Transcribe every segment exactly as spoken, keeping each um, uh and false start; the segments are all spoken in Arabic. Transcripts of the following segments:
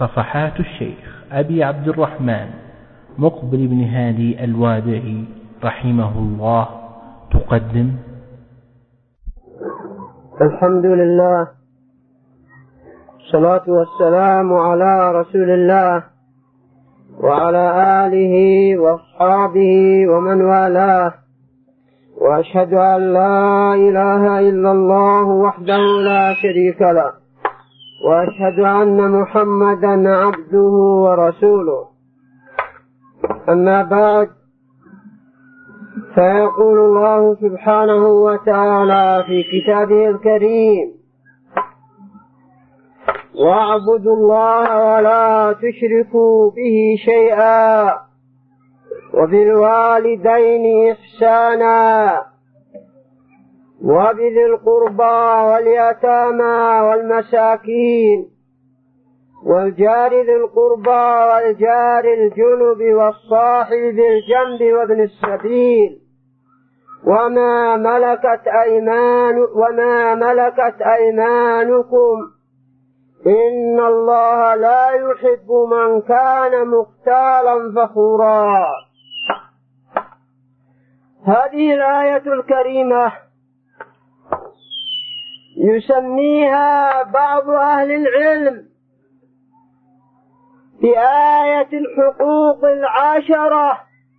صفحات الشيخ أبي عبد الرحمن مقبل بن هادي الوادعي رحمه الله تقدم. الحمد لله، الصلاة والسلام على رسول الله وعلى آله وأصحابه ومن والاه، وأشهد أن لا إله إلا الله وحده لا شريك له، وأشهد أن محمدا عبده ورسوله. أما بعد، فيقول الله سبحانه وتعالى في كتابه الكريم: واعبدوا الله ولا تشركوا به شيئا وبالوالدين إحسانا وبذي القربى واليتامى والمساكين والجار ذي القربى والجار الجنب والصاحب بالجنب وابن السبيل وما ملكت أيمان وما ملكت أيمانكم إن الله لا يحب من كان مختالا فخورا. هذه الآية الكريمة يسميها بعض أهل العلم بآية الحقوق العشرة،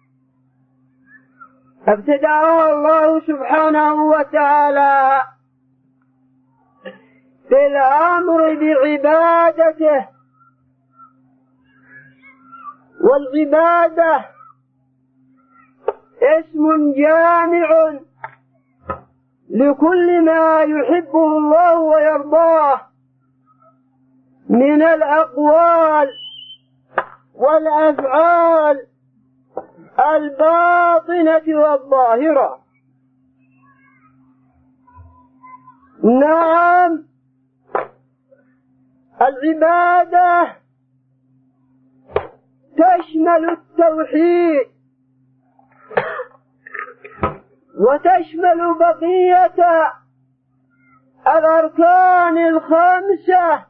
ابتدأها الله سبحانه وتعالى بالأمر بعبادته، والعبادة اسم جامع لكل ما يحبه الله ويرضاه من الأقوال والأفعال الباطنة والظاهرة. نعم، العبادة تشمل التوحيد وتشمل بقية الأركان الخمسة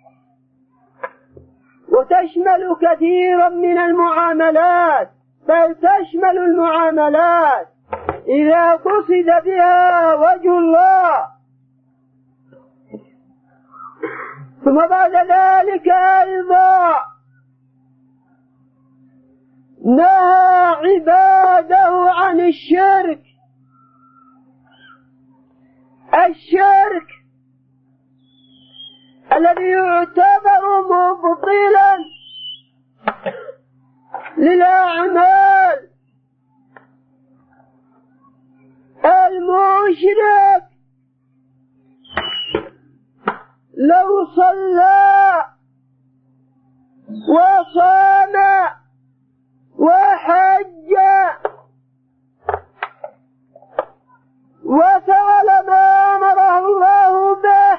وتشمل كثيرا من المعاملات، بل تشمل المعاملات إذا قصد بها وجه الله. ثم بعد ذلك أيضا نهى عباده عن الشرك. الشرك الذي يعتبر مبطلا للأعمال. المشرك لو صلى وصام وحج وفعل ما أمره الله به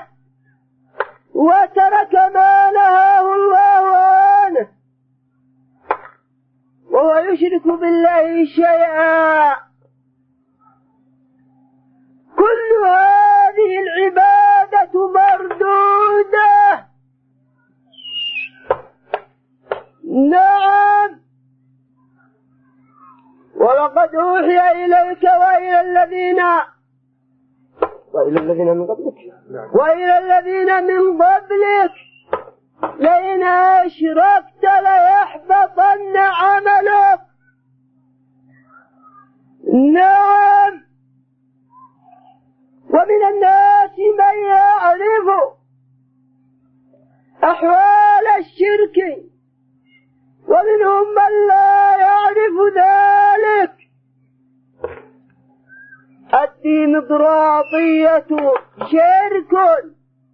وترك ما نهاه الله عنه وهو يشرك بالله شيئا، كل هذه العبادة مردودة. نعم، ولقد أوحي إليك وإلى الذين وإلى الذين من قبلك وإلى الذين من قبلك لئن أشركت ليحبطن عملك. نعم، ومن الناس من يعرف أحوال الشرك ومنهم من لا يعرف ذلك. الديمقراطية شرك،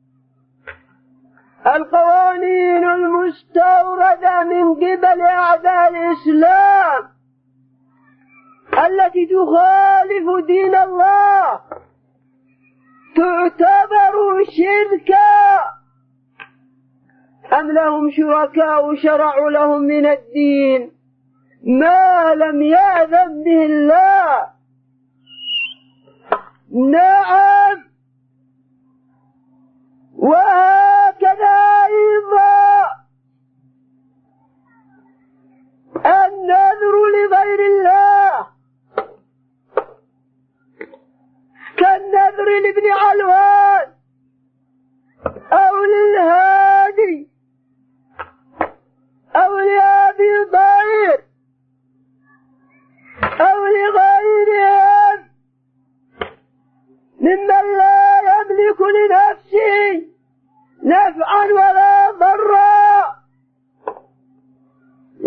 القوانين المستوردة من قبل أعداء الإسلام التي تخالف دين الله تعتبر شركا. أم لهم شركاء شرعوا لهم من الدين ما لم يأذن به الله. نعم، وهكذا أيضا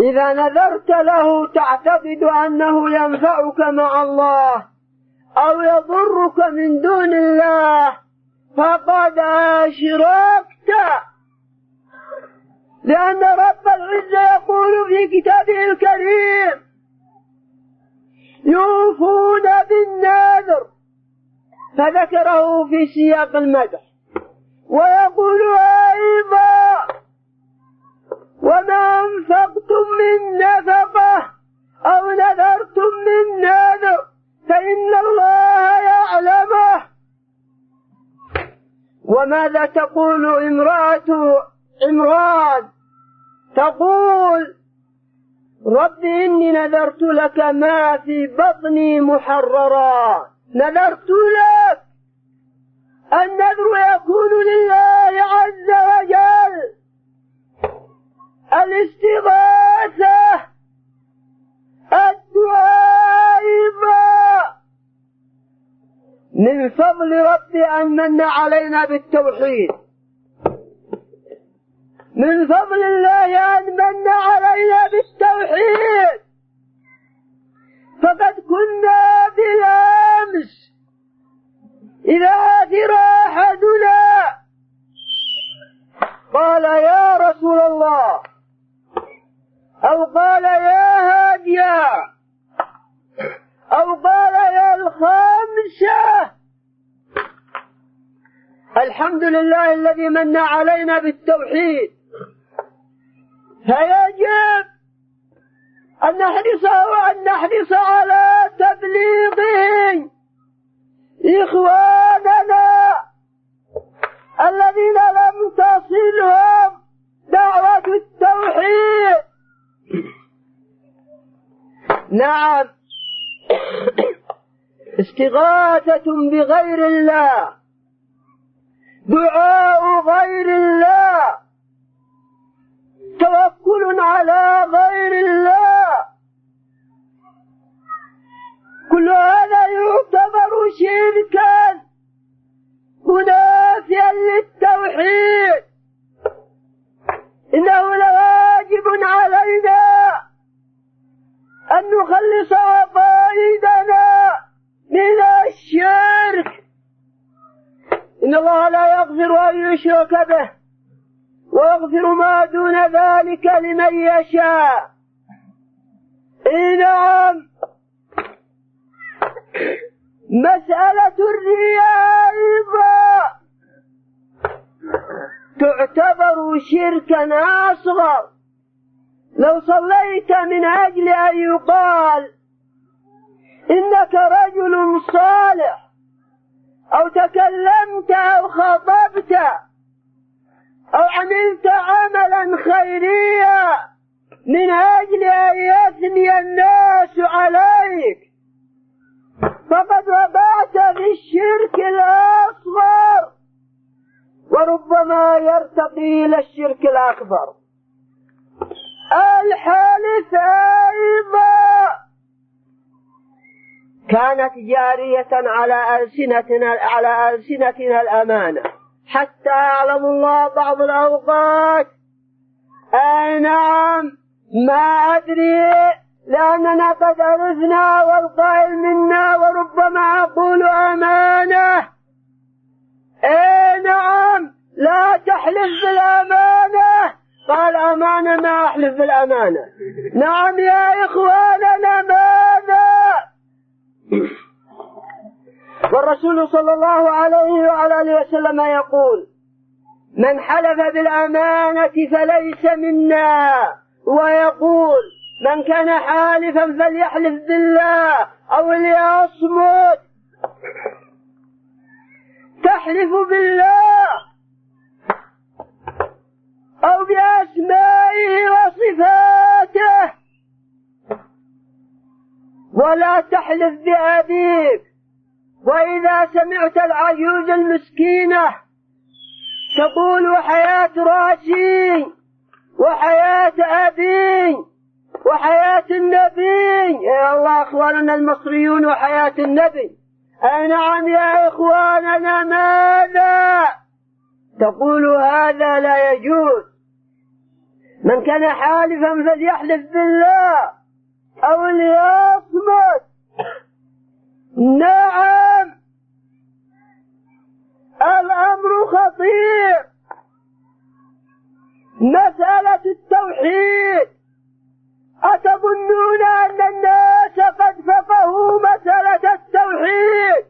إذا نذرت له تعتقد أنه ينفعك مع الله أو يضرك من دون الله فقد أشركت، لأن رب العزة يقول في كتابه الكريم يوفون بالنذر، فذكره في سياق المدح، ويقول أيضا وما أنفقتم من نفقة أو نذرتم من نذر فإن الله يعلمه. وماذا تقول امرأة عمران؟ تقول رب إني نذرت لك ما في بطني محررا. نذرت لك، النذر يكون لله عز وجل، الاستغاثة، الدعاء، من فضل ربي أن من علينا بالتوحيد، من فضل الله أن من علينا بالتوحيد. فقد كنا بالأمس إذا آثر أحدنا قال يا رسول الله أو قال يا هاديا أو قال يا الخامسة الحمد لله الذي من علينا بالتوحيد. فيجب أن نحرص وأن نحرص على تبليغه إخواننا الذين لم تصلهم دعوة التوحيد. نعم، استغاثة بغير الله، دعاء غير الله، توكل على غير الله، كل هذا يعتبر شركا منافيا للتوحيد. إنه لواجب علينا أن نخلص عقائدنا من الشرك. إن الله لا يغفر أن يشرك به ويغفر ما دون ذلك لمن يشاء. إيه نعم، مسألة الرياء أيضا تعتبر شركا أصغر. لو صليت من أجل أن يقال إنك رجل صالح، أو تكلمت أو خطبت أو عملت عملا خيريا من أجل أن يثني الناس عليك، فقد وقعت في الشرك الأصغر، وربما يرتقي إلى الشرك الأكبر. الحلف أيضا كانت جارية على ألسنتنا على ألسنتنا الأمانة، حتى أعلم الله بعض الأوقات أي نعم ما أدري، لأننا قد عرفنا والقائل منا وربما أقول أمانة. أي نعم، لا تحلف بالأمانة. قال أمانة، ما أحلف بالأمانة. نعم يا إخواننا، ماذا؟ والرسول صلى الله عليه وعلى آله وسلم يقول من حلف بالأمانة فليس منا، ويقول من كان حالفا فليحلف بالله أو ليصمت. تحلف بالله أو بأسمائه وصفاته، ولا تحلف بأبيك. وإذا سمعت العجوز المسكينة تقول وحياة راسي وحياة أبي وحياة النبي، يا الله أخواننا المصريون، وحياة النبي. أي نعم يا إخواننا، ماذا تقول؟ هذا لا يجوز، من كان حالفا فليحلف بالله أو ليصمت. نعم الأمر خطير. مسألة التوحيد، أتظنون أن الناس قد فقهوا مسألة التوحيد؟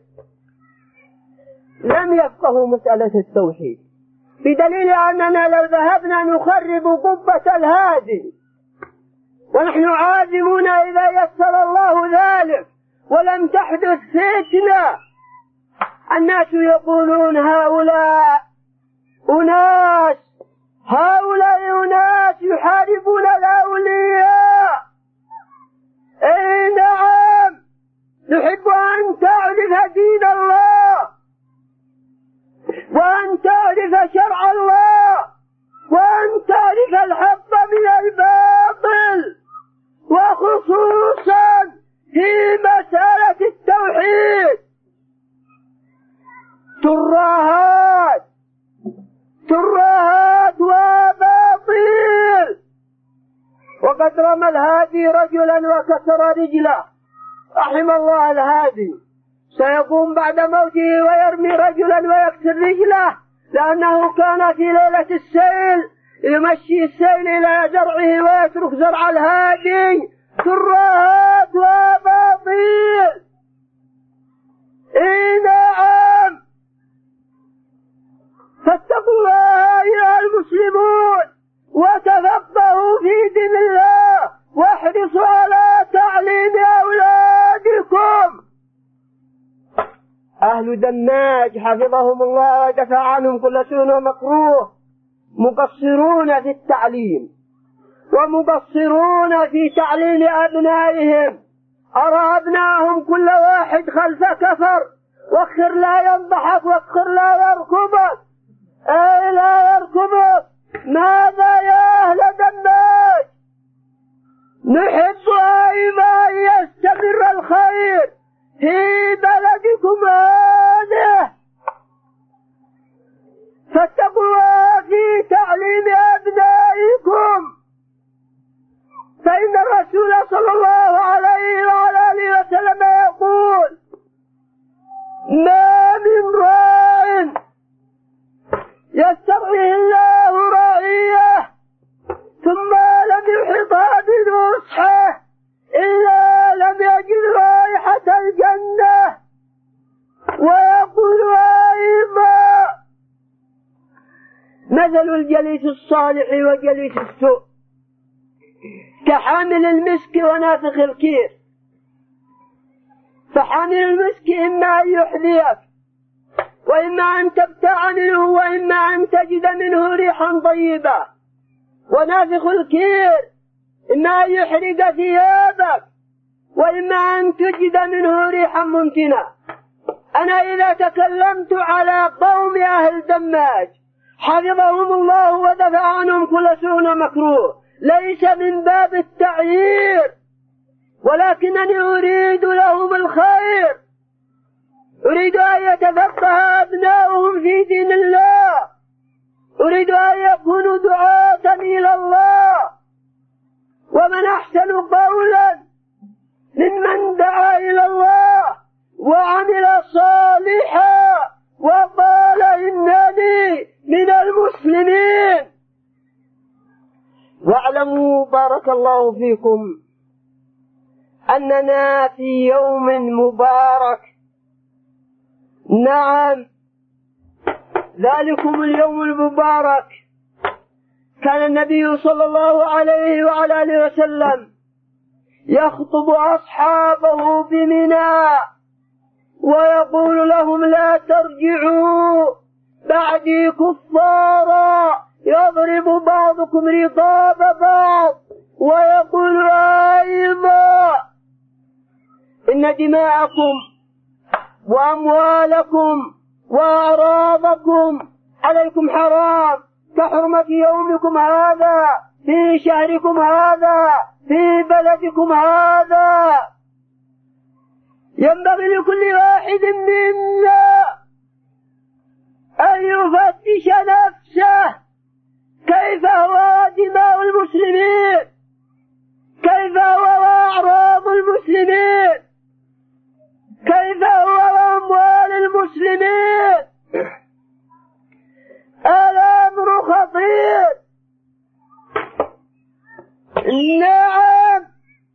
لم يفقهوا مسألة التوحيد، بدليل أننا لو ذهبنا نخرب قبة الهادي ونحن عازمون إذا يسر الله ذلك ولم تحدث فتنة، الناس يقولون هؤلاء أناس هؤلاء أناس يحاربون الأولياء. أي نعم، نحب أن تعرف دين الله وأن تعرف شرع الله وأن تعرف الحق من الباطل، وخصوصا في مسألة التوحيد. ترهات ترهات وباطل. وقد رمى الهادي رجلا وكسر رجله، رحم الله الهادي، سيقوم بعد موته ويرمي رجلا ويكسر رجله، لأنه كان في ليلة السيل يمشي السيل إلى زرعه ويترك زرع الهادي. ترهات وباطل. إي نعم، فاتقوا الله أيها المسلمون وتفقهوا في دين الله واحرصوا على تعليم أولادكم. أهل دماج حفظهم الله ودفع عنهم كل سوء ومكروه مقصرون في التعليم ومقصرون في تعليم أبنائهم. أرى أبنائهم كل واحد خلف كفر، واخر لا ينضحك واخر لا يركبك. أي لا يركبك. ماذا يا أهل دماج؟ نحب أيضا أن يستمر الخير في بلدكم هذه، فاتقوا في تعليم أبنائكم، فإن الرسول صلى الله عليه وعلى آله وسلم يقول: ما من راع يسترعيه الله رعيه ثم لم يحطها بنصحه إلا لم يجد رائحة الجنة. ويقول أيضا: مثل الجليس الصالح وجليس السوء كحامل المسك ونافخ الكير، فحامل المسك إما أن يحذيك وإما أن تبتاع منه وإما أن تجد منه ريحا طيبة، ونافخ الكير إما أن يحرق ثيابك وإما أن تجد منه ريحا منتنة. أنا إذا تكلمت على قوم أهل دماج حفظهم الله ودفع عنهم كل سوء ومكروه ليس من باب التعيير، ولكنني أريد لهم الخير، أريد أن يتفقه أبناؤهم في دين الله، أريد أن يكونوا دعاة إلى الله. ومن أحسن قولا ممن دعا إلى الله وعمل صالحا وقال إنني من المسلمين. واعلموا بارك الله فيكم أننا في يوم مبارك. نعم، ذلكم اليوم المبارك كان النبي صلى الله عليه وعلى آله وسلم يخطب أصحابه بمنى ويقول لهم: لا ترجعوا بعدي كفارا يضرب بعضكم رقاب بعض. ويقول أيضا: إن دماءكم وأموالكم وأعراضكم عليكم حرام كحرمة يومكم هذا في شهركم هذا في بلدكم هذا. ينبغي لكل واحد منا أن يفتش نفسه كيف هو دماء المسلمين المسلمين؟ كيف هو وأعراض المسلمين؟ كيف هو وأموال المسلمين؟ الأمر خطير. نعم،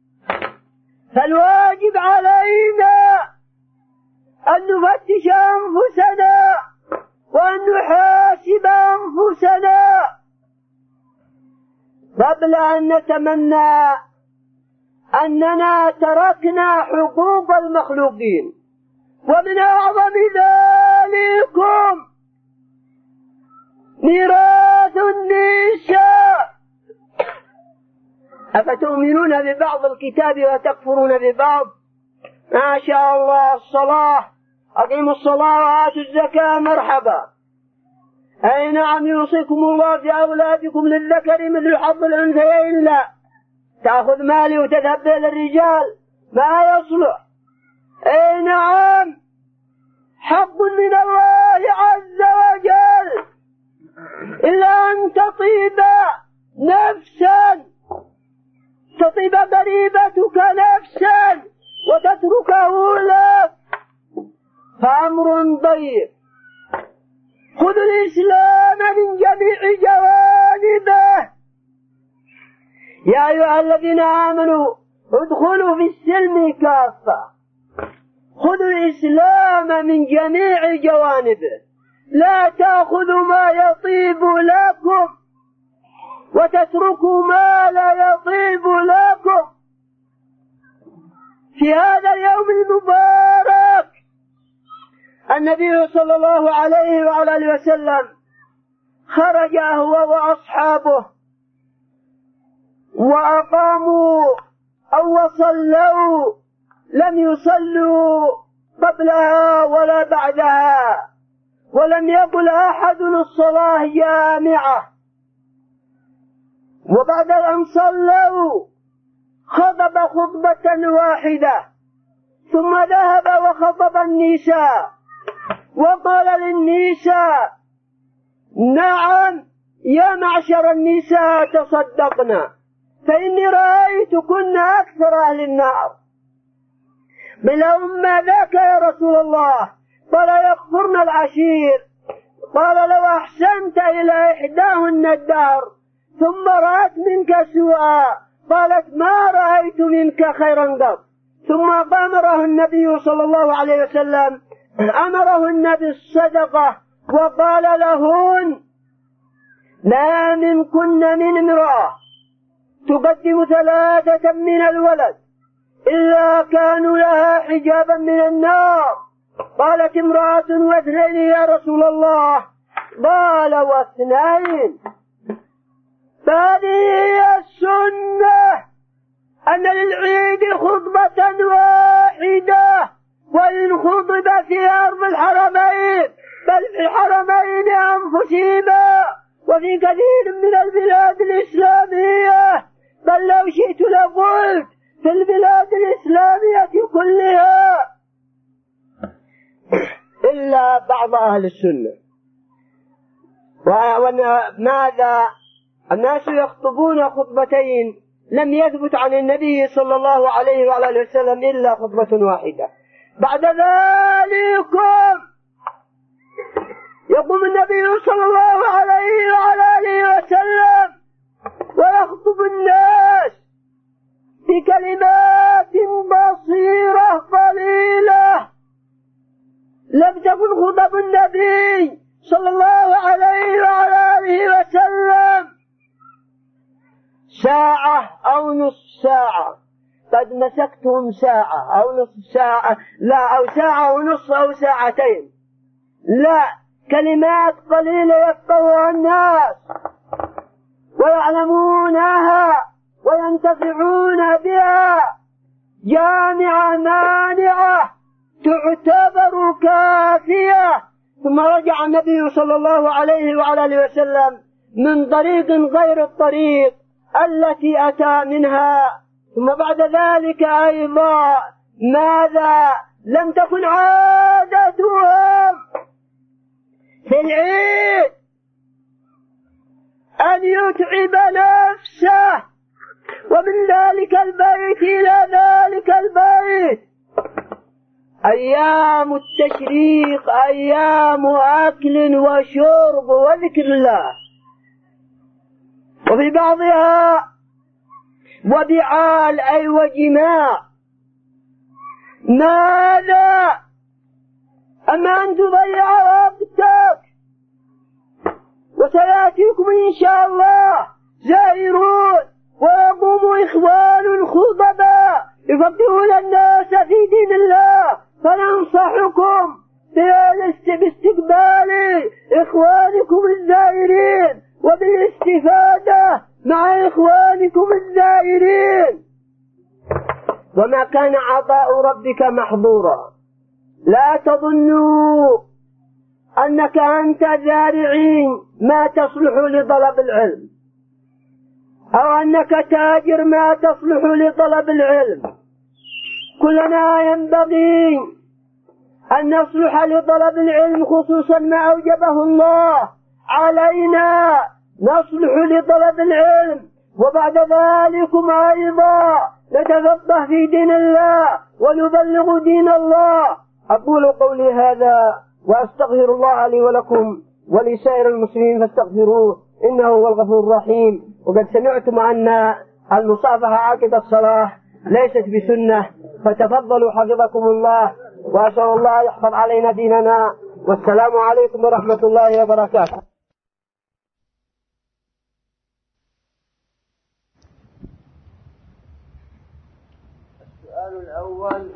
فالواجب علينا أن نفتش أنفسنا وأن نحاسب أنفسنا قبل أن نتمنى أننا تركنا حقوق المخلوقين. ومن أعظم ذلكم ميراث النساء. أفتؤمنون ببعض الكتاب وتكفرون ببعض؟ ما شاء الله، الصلاة، أقيموا الصلاة وآتوا الزكاة، مرحبا. أي نعم، يوصيكم الله في أولادكم للذكر مثل حظ الأنثيين. لا تأخذ مالي وتذهب به للرجال، ما يصلح. أي نعم، حق من الله عز وجل، إلا أن تطيب نفسا، تطيب ضريبتك نفسا وتتركه لك، فأمر ضيق. خذوا الإسلام من جميع جوانبه. يا أيها الذين آمنوا ادخلوا في السلم كافة. خذوا الإسلام من جميع جوانبه، لا تأخذوا ما يطيب لكم وتتركوا ما لا يطيب لكم. في هذا اليوم المبارك النبي صلى الله عليه وعلى آله وسلم خرج هو وأصحابه وأقاموا أو صلوا، لم يصلوا قبلها ولا بعدها، ولم يقل أحد الصلاة جامعة. وبعد أن صلوا خطب خطبة واحدة، ثم ذهب وخطب النساء وقال للنساء: نعم يا معشر النساء، تصدقنا، فإني رأيتكن أكثر أهل النار. قيل: ما ذاك يا رسول الله؟ قال: يكفرن العشير. قال: لو أحسنت إلى إحداهن الدهر ثم رأت منك سوءا قالت: ما رأيت منك خيرا قط. ثم أمره النبي صلى الله عليه وسلم أمرهن بالصدقة، وقال لهن: ما منكن من امرأة تقدم ثلاثة من الولد إلا كانوا لها حجابا من النار. قالت امرأة: واثنين يا رسول الله؟ قال: واثنين. فهذه هي السنة، أن للعيد خطبة واحدة، وإن خطب في أرض الحرمين بل في الحرمين أنفسهما وفي كثير من البلاد الإسلامية، بل لو شئت لقلت في البلاد الإسلامية كلها، إلا بعض أهل السنة. وماذا؟ الناس يخطبون خطبتين، لم يثبت عن النبي صلى الله عليه وعلى آله وسلم إلا خطبة واحدة. بعد ذلك يقوم النبي صلى الله عليه وعلى آله وسلم ويخطب الناس بكلمات بصيرة قليلة. لم تكن خطب النبي صلى الله عليه وعلى آله وسلم ساعة أو نصف ساعة، قد مسكتهم ساعة أو نصف ساعة، لا، أو ساعة ونصف أو ساعتين، لا، كلمات قليلة يفقهها الناس ويعلمونها وينتفعون بها، جامعة مانعة تعتبر كافية. ثم رجع النبي صلى الله عليه وعلى آله وسلم من طريق غير الطريق التي أتى منها. ثم بعد ذلك أيضا ماذا؟ لم تكن عادتهم في العيد أن يتعب نفسه الشاه، ومن ذلك البيت إلى ذلك البيت. أيام التشريق أيام أكل وشرب وذكر الله، وفي بعضها وبعال أي وجماع. ماذا أما أن تضيع وقتك، وسيأتيكم إن شاء الله زائرون ويقوم إخوان خطبا يفقهون الناس في دين الله، فننصحكم باستقبال إخوانكم الزائرين وبالاستفادة مع إخوانكم الزائرين. وما كان عطاء ربك محظورا، لا تظنوا أنك أنت زارعين ما تصلح لطلب العلم، أو أنك تاجر ما تصلح لطلب العلم. كلنا ينبغي أن نصلح لطلب العلم، خصوصا ما أوجبه الله علينا نصلح لطلب العلم، وبعد ذلكم أيضا نتفقه في دين الله ونبلغ دين الله. أقول قولي هذا وأستغفر الله لي ولكم ولسائر المسلمين فاستغفروه إنه هو الغفور الرحيم. وقد سمعتم أن المصافحة عقب الصلاة ليست بسنة، فتفضلوا حفظكم الله، وأسأل الله يحفظ علينا ديننا. والسلام عليكم ورحمة الله وبركاته. السؤال الأول: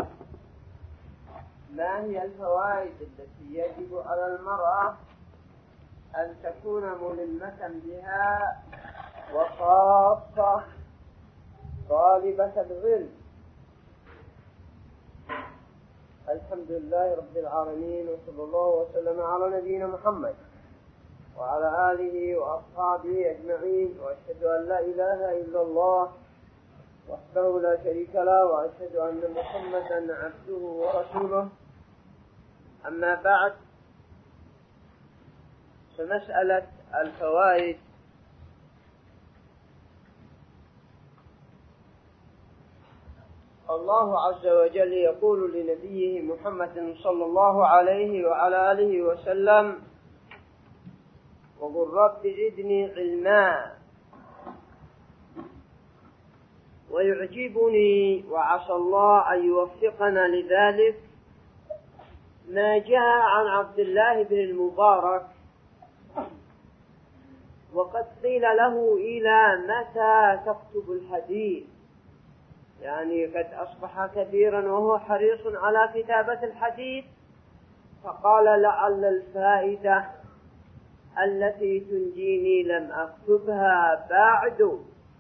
ما هي الفوائد التي يجب على المرأة أن تكون ملمة بها وخاصة طالبة العلم؟ الحمد لله رب العالمين، وصلى الله وسلم على نبينا محمد وعلى آله وأصحابه أجمعين، وأشهد أن لا إله إلا الله وحده لا شريك له، وأشهد أن محمدا عبده ورسوله. أما بعد، فمسألة الفوائد الله عز وجل يقول لنبيه محمد صلى الله عليه وعلى آله وسلم: وقل رب زدني علما. ويعجبني وعسى الله أن يوفقنا لذلك ما جاء عن عبد الله بن المبارك، وقد قيل له: إلى متى تكتب الحديث؟ يعني قد أصبح كبيرا وهو حريص على كتابة الحديث، فقال: لعل الفائدة التي تنجيني لم أكتبها بعد.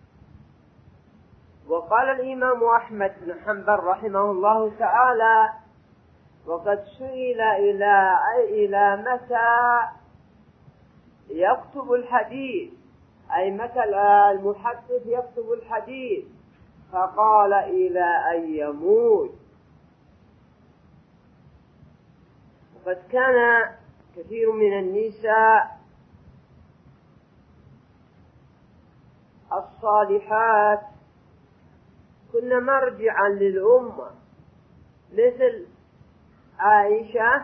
وقال الإمام أحمد بن حنبل رحمه الله تعالى: وقد سئل إلى إلى متى يكتب الحديث، أي متى المحدث يكتب الحديث؟ فقال: إلى أن يموت. وقد كان كثير من النساء الصالحات كن مرجعا للأمة، مثل عائشة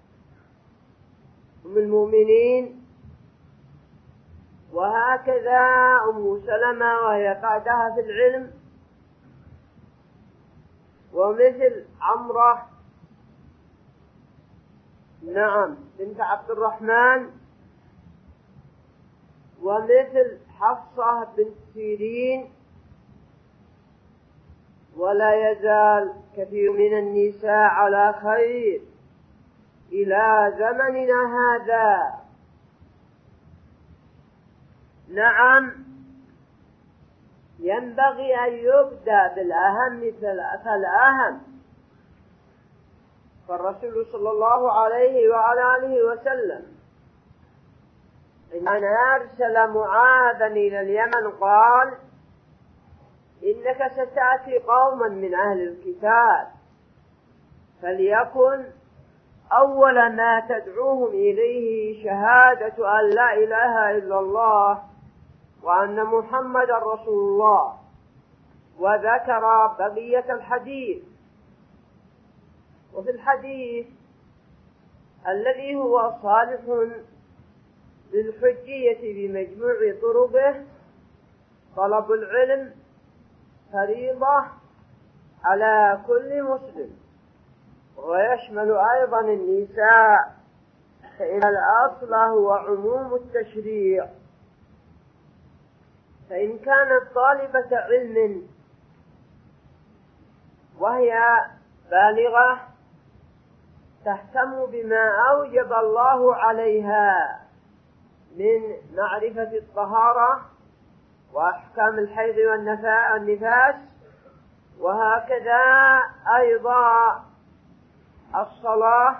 أم المؤمنين، وهكذا أم سلمة وهي قاعدها في العلم، ومثل عمرة نعم بنت عبد الرحمن، ومثل حفصة بنت سيرين. ولا يزال كثير من النساء على خير إلى زمننا هذا. نعم، ينبغي أن يبدأ بالأهم فالأهم، فالرسول صلى الله عليه وعلى آله وسلم إن أرسل معاذا إلى اليمن قال: إنك ستأتي قوما من أهل الكتاب، فليكن أول ما تدعوهم إليه شهادة أن لا إله إلا الله وأن محمد رسول الله، وذكر بقية الحديث. وفي الحديث الذي هو صالح للحجية بمجموع طرقه: طلب العلم فريضة على كل مسلم، ويشمل أيضا النساء، فإن الأصل هو عموم التشريع. فإن كانت طالبة علم وهي بالغة تهتم بما أوجب الله عليها من معرفة الطهارة وأحكام الحيض والنفاس، وهكذا أيضا الصلاة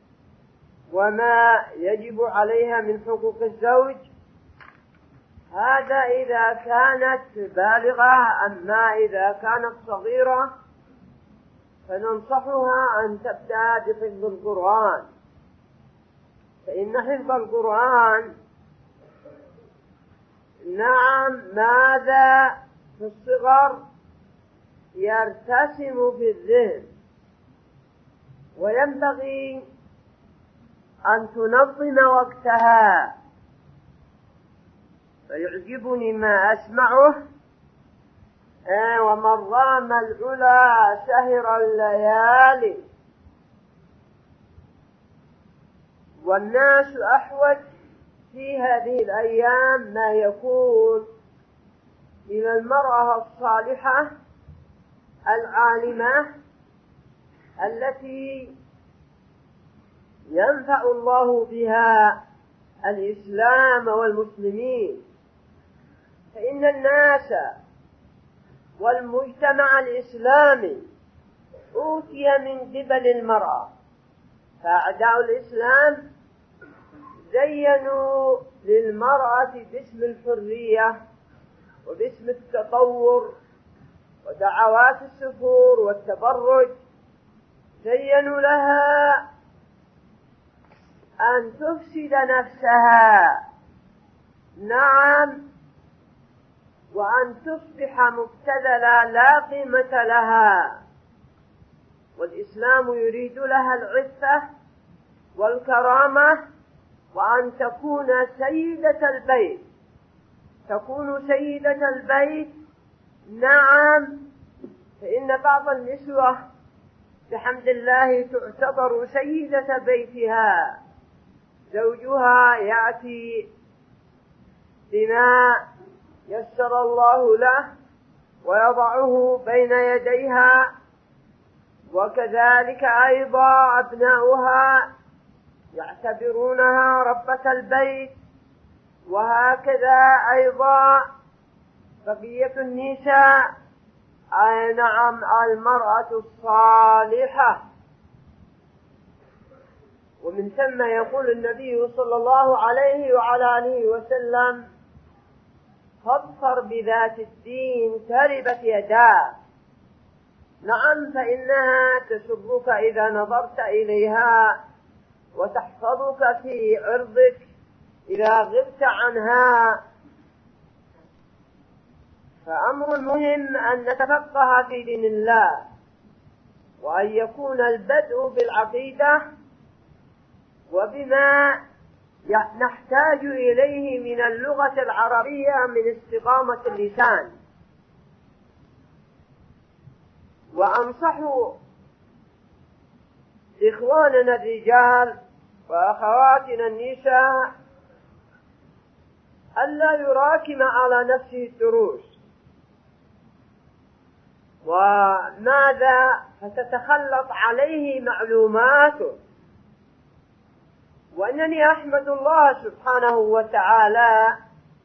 وما يجب عليها من حقوق الزوج، هذا إذا كانت بالغة. أما إذا كانت صغيرة فننصحها أن تبدأ بحفظ القرآن، فإن حفظ القرآن نعم ماذا في الصغر يرتسم في الذهن، وينبغي أن تنظم وقتها. فيعجبني ما أسمعه: آه ومن رام العلا سهر الليالي. والناس أحوج في هذه الأيام ما يكون إلى المرأة الصالحة العالمة التي ينفع الله بها الإسلام والمسلمين. فإن الناس والمجتمع الإسلامي أوتي من قبل المرأة، فأعداء الإسلام زينوا للمرأة باسم الحرية وباسم التطور ودعوات السفور والتبرج، زينوا لها أن تفسد نفسها، نعم، وأن تصبح مبتذلة لا قيمة لها. والإسلام يريد لها العفة والكرامة، وأن تكون سيدة البيت، تكون سيدة البيت، نعم. فإن بعض النسوة بحمد الله تعتبر سيدة بيتها، زوجها يأتي بما يسر الله له ويضعه بين يديها، وكذلك أيضا أبناؤها يعتبرونها ربة البيت، وهكذا أيضا بقية النساء، أي نعم المرأة الصالحة. ومن ثم يقول النبي صلى الله عليه وعلى آله وسلم: فاظفر بذات الدين تربت يداك. نعم، فإنها تسرك إذا نظرت إليها، وتحفظك في عرضك إذا غبت عنها. فأمر مهم أن نتفقه في دين الله، وأن يكون البدء بالعقيدة وبما نحتاج إليه من اللغة العربية من استقامة اللسان. وأنصح إخواننا الرجال وأخواتنا النساء ألا يراكم على نفسه الدروس، وماذا فتتخلط عليه معلوماته. وأنني أحمد الله سبحانه وتعالى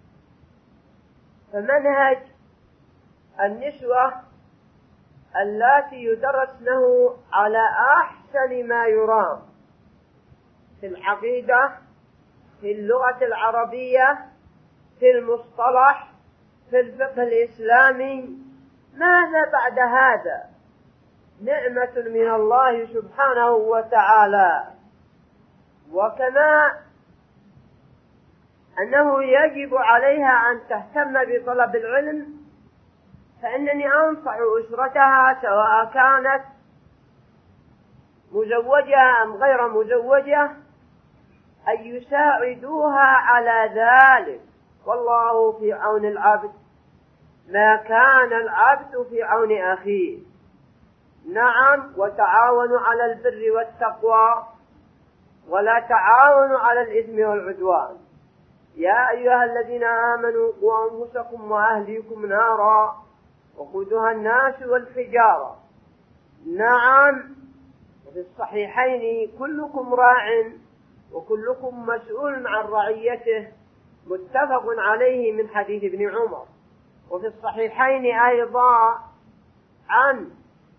فمنهج النسوة اللاتي يدرسنه على أحسن ما يرام في العقيدة، في اللغة العربية، في المصطلح، في الفقه الإسلامي. ماذا بعد هذا؟ نعمة من الله سبحانه وتعالى. وكما أنه يجب عليها أن تهتم بطلب العلم، فإنني أنصح أسرتها سواء كانت مزوجة أم غير مزوجة أن يساعدوها على ذلك، والله في عون العبد ما كان العبد في عون أخيه. نعم، وتعاونوا على البر والتقوى ولا تعاونوا على الإثم والعدوان. يا أيها الذين آمنوا قوا أنفسكم وأهليكم نارا وقودها الناس والحجارة. نعم، وفي الصحيحين كلكم راع وكلكم مسؤول عن رعيته، متفق عليه من حديث ابن عمر. وفي الصحيحين أيضا عن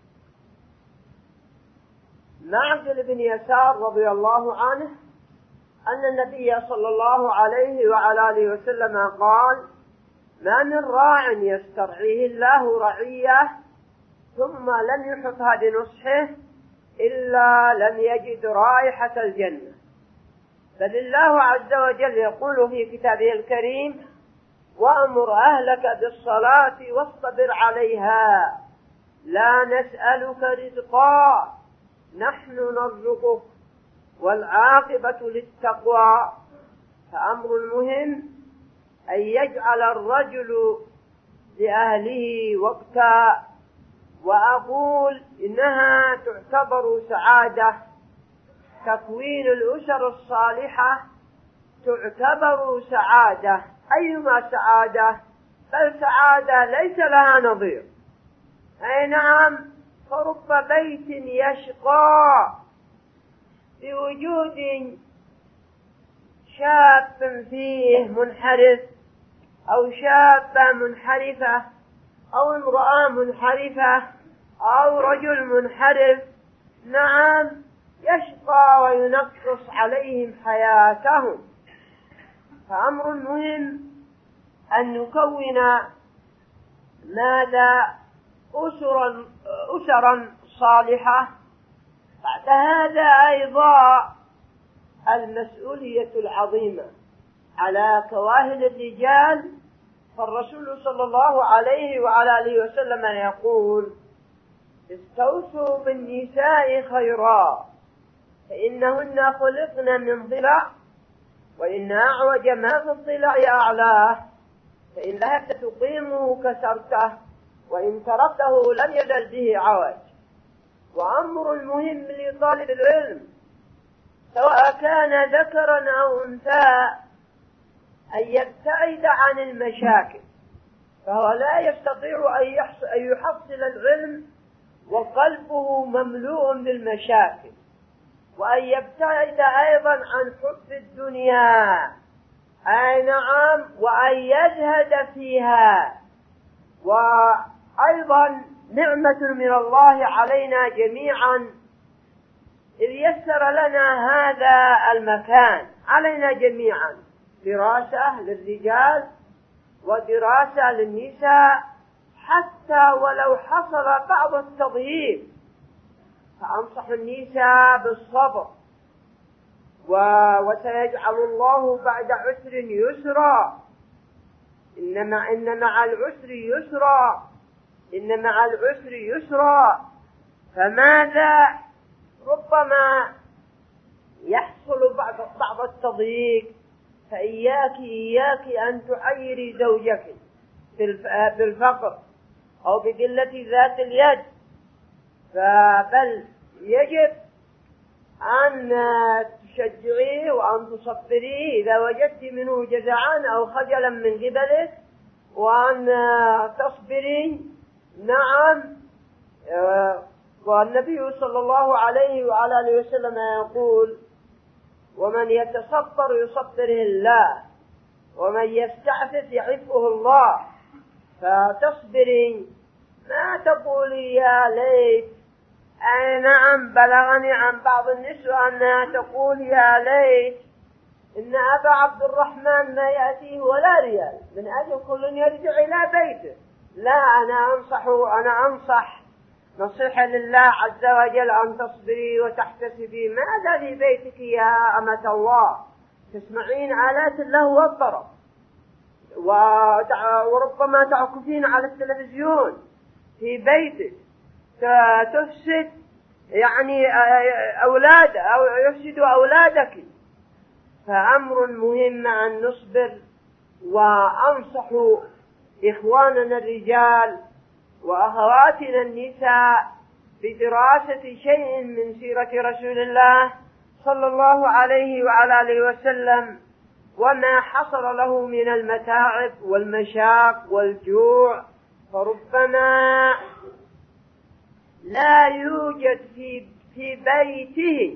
معقل بن يسار رضي الله عنه أن النبي صلى الله عليه وعلى آله وسلم قال: ما من راع يسترعيه الله رعية ثم لم يحطها بنصحه إلا لم يجد رائحة الجنة. بل الله عز وجل يقول في كتابه الكريم: وأمر أهلك بالصلاة واصطبر عليها لا نسألك رزقا نحن نرزقك والعاقبة للتقوى. فأمر المهم أن يجعل الرجل لأهله وقتا، وأقول إنها تعتبر سعادة. تكوين الأسر الصالحة تعتبر سعادة، أيما سعادة، بل سعادة ليس لها نظير. أي نعم، فرب بيت يشقى بوجود شاب فيه منحرف أو شابة منحرفة أو امرأة منحرفة أو رجل منحرف. نعم، يشقى وينقص عليهم حياتهم. فأمر مهم أن نكون ماذا أسرا, أسرا صالحة. بعد هذا أيضا المسؤولية العظيمة على كواهل الرجال، فالرسول صلى الله عليه وعلى آله وسلم يقول: استوصوا بالنساء خيرا فإنهن خلقن من ضلع وإن أعوج ما في الضلع أعلاه، فإن ذهبت تقيمه كسرته وإن تركته لم يزل به عوج. وأمر المهم لطالب العلم سواء كان ذكرا أو أنثى أن يبتعد عن المشاكل، فهو لا يستطيع أن يحصل العلم وقلبه مملوء بالمشاكل. وأن يبتعد أيضا عن حب الدنيا، أي نعم، وأن يزهد فيها. وأيضا نعمة من الله علينا جميعا إذ يسر لنا هذا المكان، علينا جميعا دراسة للرجال ودراسة للنساء، حتى ولو حصل بعض التضييق. فأنصح النساء بالصبر، وسيجعل الله بعد عسر يسرا، إنما إن مع العسر يسرا، إن مع العسر يسرا. فماذا ربما يحصل بعض بعض التضييق، فإياك إياك أن تعيري زوجك بالفقر أو بقلة ذات اليد، فبل يجب أن تشجعيه وأن تصبريه إذا وجدت منه جزعا أو خجلا من قبلك، وأن تصبري. نعم، والنبي صلى الله عليه وعلى آله وسلم يقول: ومن يتصبر يصبره الله ومن يستعفف يعفه الله. فتصبري، ما تقولي يا ليت. أي نعم، بلغني عن بعض النسوة أنها تقول يا ليت إن أبا عبد الرحمن ما يأتيه ولا ريال من أجل كل يرجع إلى بيته. لا، أنا أنصح أنا أنصح نصيحة لله عز وجل أن تصبري وتحتسبي. ماذا في بيتك يا أمة الله؟ تسمعين آلات اللهو والطرب، وربما تعكفين على التلفزيون في بيتك تفسد يعني أولاد أو يفسد أولادك. فأمر مهم أن نصبر. وأنصح إخواننا الرجال وأخواتنا النساء بدراسة شيء من سيرة رسول الله صلى الله عليه وعلى آله وسلم، وما حصل له من المتاعب والمشاق والجوع. فربما لا يوجد في في بيته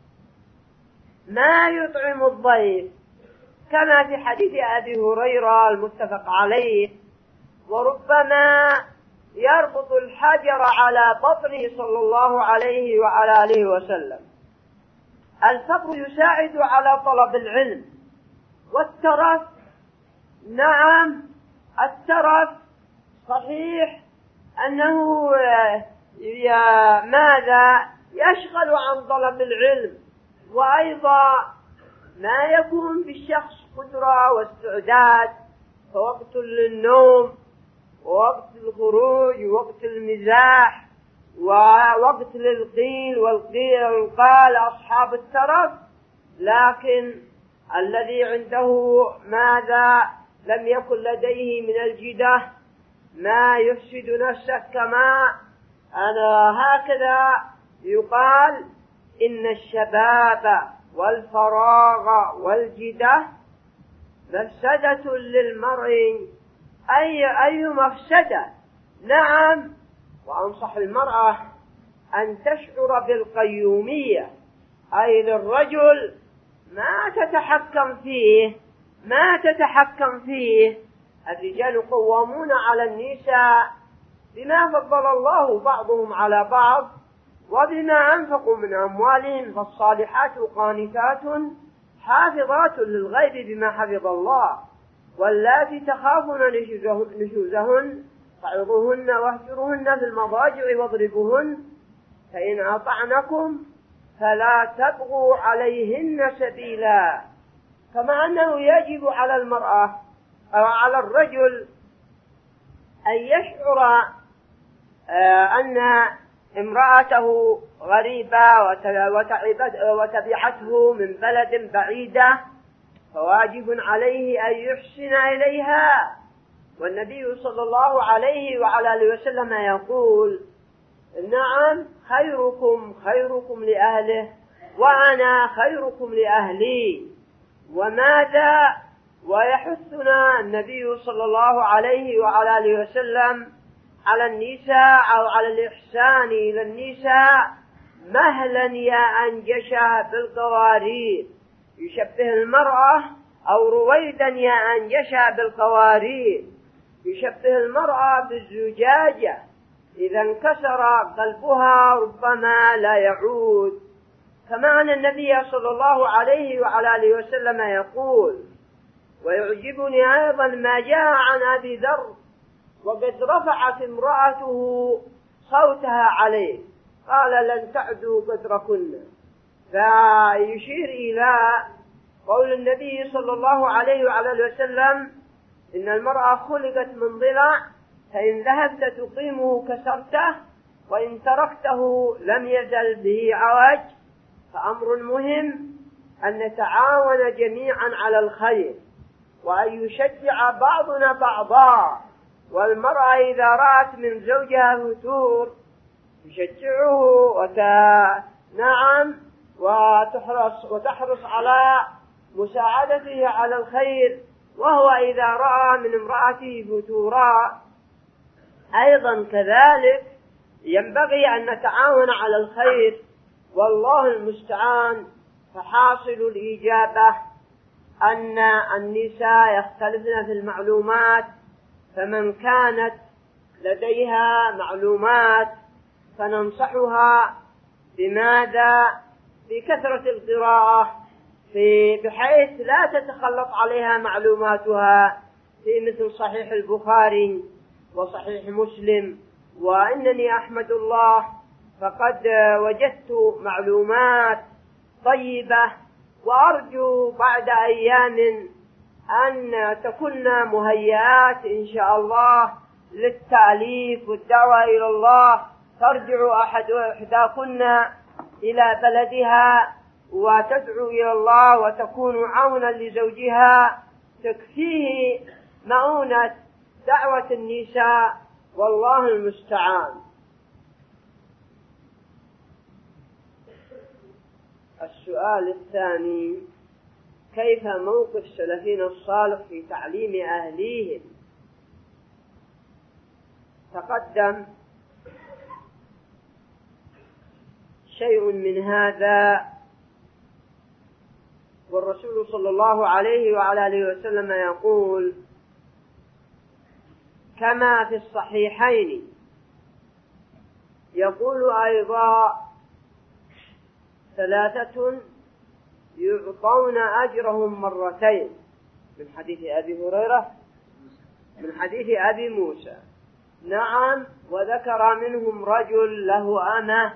ما يطعم الضيف، كما في حديث أبي هريرة المتفق عليه، وربما يربط الحجر على بطنه صلى الله عليه وعلى آله وسلم. الفقر يساعد على طلب العلم والترف. نعم الترف صحيح أنه ماذا يشغل عن طلب العلم، وأيضا ما يكون في الشخص قدرة واستعداد، فوقت للنوم ووقت الخروج ووقت المزاح ووقت للقيل والقيل والقال أصحاب الترف. لكن الذي عنده ماذا لم يكن لديه من الجدة ما يفسد نفسه، كما أنا هكذا يقال إن الشباب والفراغ والجدة مفسدة للمرء. أي أي مفسدة؟ نعم. وأنصح المرأة أن تشعر بالقيومية، أي للرجل ما تتحكم فيه ما تتحكم فيه الرجال قوامون على النساء بما فضل الله بعضهم على بعض وبما أنفقوا من أموالهم، فالصالحات قانتات حافظات للغيب بما حفظ الله، واللاتي تخافون نشوزهن فعظوهن واهجروهن في المضاجع واضربوهن، فإن أطعنكم فلا تبغوا عليهن سبيلا. كما أنه يجب على المرأة أو على الرجل أن يشعر أن امرأته غريبة وتبعته من بلد بعيدة، فواجب عليه أن يحسن إليها. والنبي صلى الله عليه وعلى آله وسلم يقول: نعم خيركم خيركم لأهله وأنا خيركم لأهلي. وماذا؟ ويحثنا النبي صلى الله عليه وعلى آله وسلم على النساء أو على الإحسان إلى النساء مهلا يا أنجشا بالقوارير، يشبه المرأة أو رويدا يا أنجشا بالقوارير، يشبه المرأة بالزجاجة إذا انكسر قلبها ربما لا يعود. كما أن النبي صلى الله عليه وعلى آله وسلم يقول: ويعجبني أيضا ما جاء عن أبي ذر وقد رفعت امرأته صوتها عليه قال: لن تعدوا قدركن. فيشير إلى قول النبي صلى الله عليه وعلى آله وسلم: إن المرأة خلقت من ضلع، فإن ذهبت تقيمه كسرته وإن تركته لم يزل به عوج. فأمر مهم أن نتعاون جميعا على الخير وأن يشجع بعضنا بعضا. والمرأة إذا رأت من زوجها فتور تشجعه وت... نعم وتحرص وتحرص على مساعدته على الخير، وهو إذا رأى من امرأته فتورا أيضا كذلك ينبغي أن نتعاون على الخير. والله المستعان. فحاصل الإجابة أن النساء يختلفن في المعلومات، فمن كانت لديها معلومات فننصحها بماذا؟ بكثرة القراءة، في بحيث لا تتخلط عليها معلوماتها في مثل صحيح البخاري وصحيح مسلم. وإنني أحمد الله فقد وجدت معلومات طيبة وأرجو بعد أيام أن تكون مهيئات إن شاء الله للتأليف والدعوة إلى الله، ترجع أحد إحداكن إلى بلدها وتدعو إلى الله وتكون عونا لزوجها، تكفيه مؤونة دعوة النساء، والله المستعان. السؤال الثاني: كيف موقف سلفنا الصالح في تعليم أهليهم؟ تقدم شيء من هذا، والرسول صلى الله عليه وعلى آله وسلم يقول كما في الصحيحين، يقول أيضا: ثلاثة يعطون أجرهم مرتين، من حديث أبي هريرة من حديث أبي موسى. نعم، وذكر منهم رجل له أمة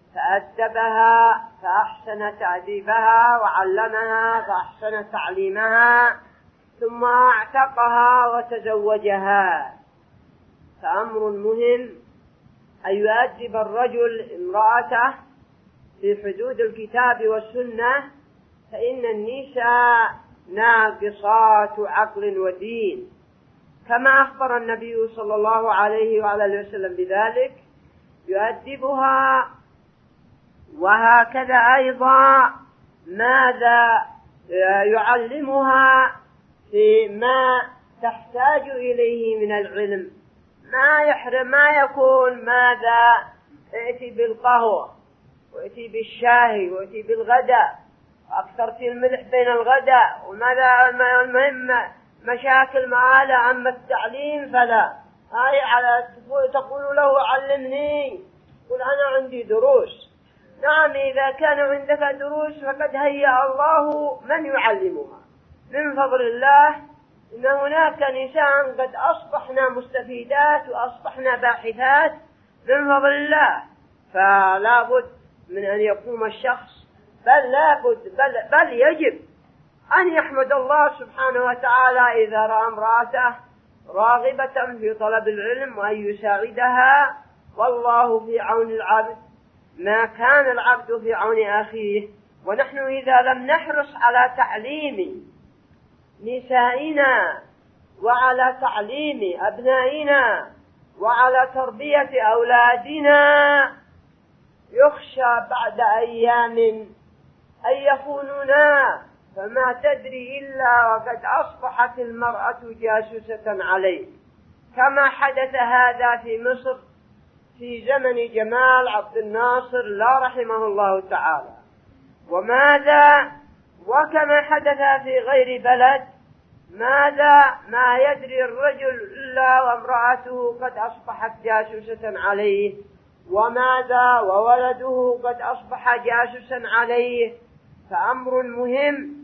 فأدبها فأحسن تأديبها وعلمها فأحسن تعليمها ثم اعتقها وتزوجها. فأمر مهم أن يؤدب الرجل امرأته في حدود الكتاب والسنة، فإن النساء ناقصات عقل ودين، كما أخبر النبي صلى الله عليه وعلى آله وسلم بذلك، يؤدبها. وهكذا أيضا ماذا يعلمها فيما تحتاج إليه من العلم، ما يحرم ما يكون ماذا ائتي بالقهوة وائتي بالشاي وائتي بالغداء، أكثرت الملح بين الغداء، وماذا المهم مشاكل معاله. أما التعليم فلا، هاي على تقول له علمني، قل أنا عندي دروس. نعم، إذا كان عندك دروس فقد هيأ الله من يعلمها من فضل الله. إن هناك نساء قد أصبحنا مستفيدات وأصبحنا باحثات من فضل الله، فلا بد من أن يقوم الشخص، بل لا بد بل, بل يجب أن يحمد الله سبحانه وتعالى إذا رأى امرأته راغبة في طلب العلم وأن يساعدها، والله في عون العبد ما كان العبد في عون أخيه. ونحن إذا لم نحرص على تعليم نسائنا وعلى تعليم أبنائنا وعلى تربية أولادنا، يخشى بعد أيام أن يخوننا، فما تدري إلا وقد أصبحت المرأة جاسوسة عليه، كما حدث هذا في مصر في زمن جمال عبد الناصر لا رحمه الله تعالى. وماذا وكما حدث في غير بلد، ماذا ما يدري الرجل إلا وامرأته قد أصبحت جاسوسة عليه، وماذا وولده قد أصبح جاسوسا عليه. فأمر مهم.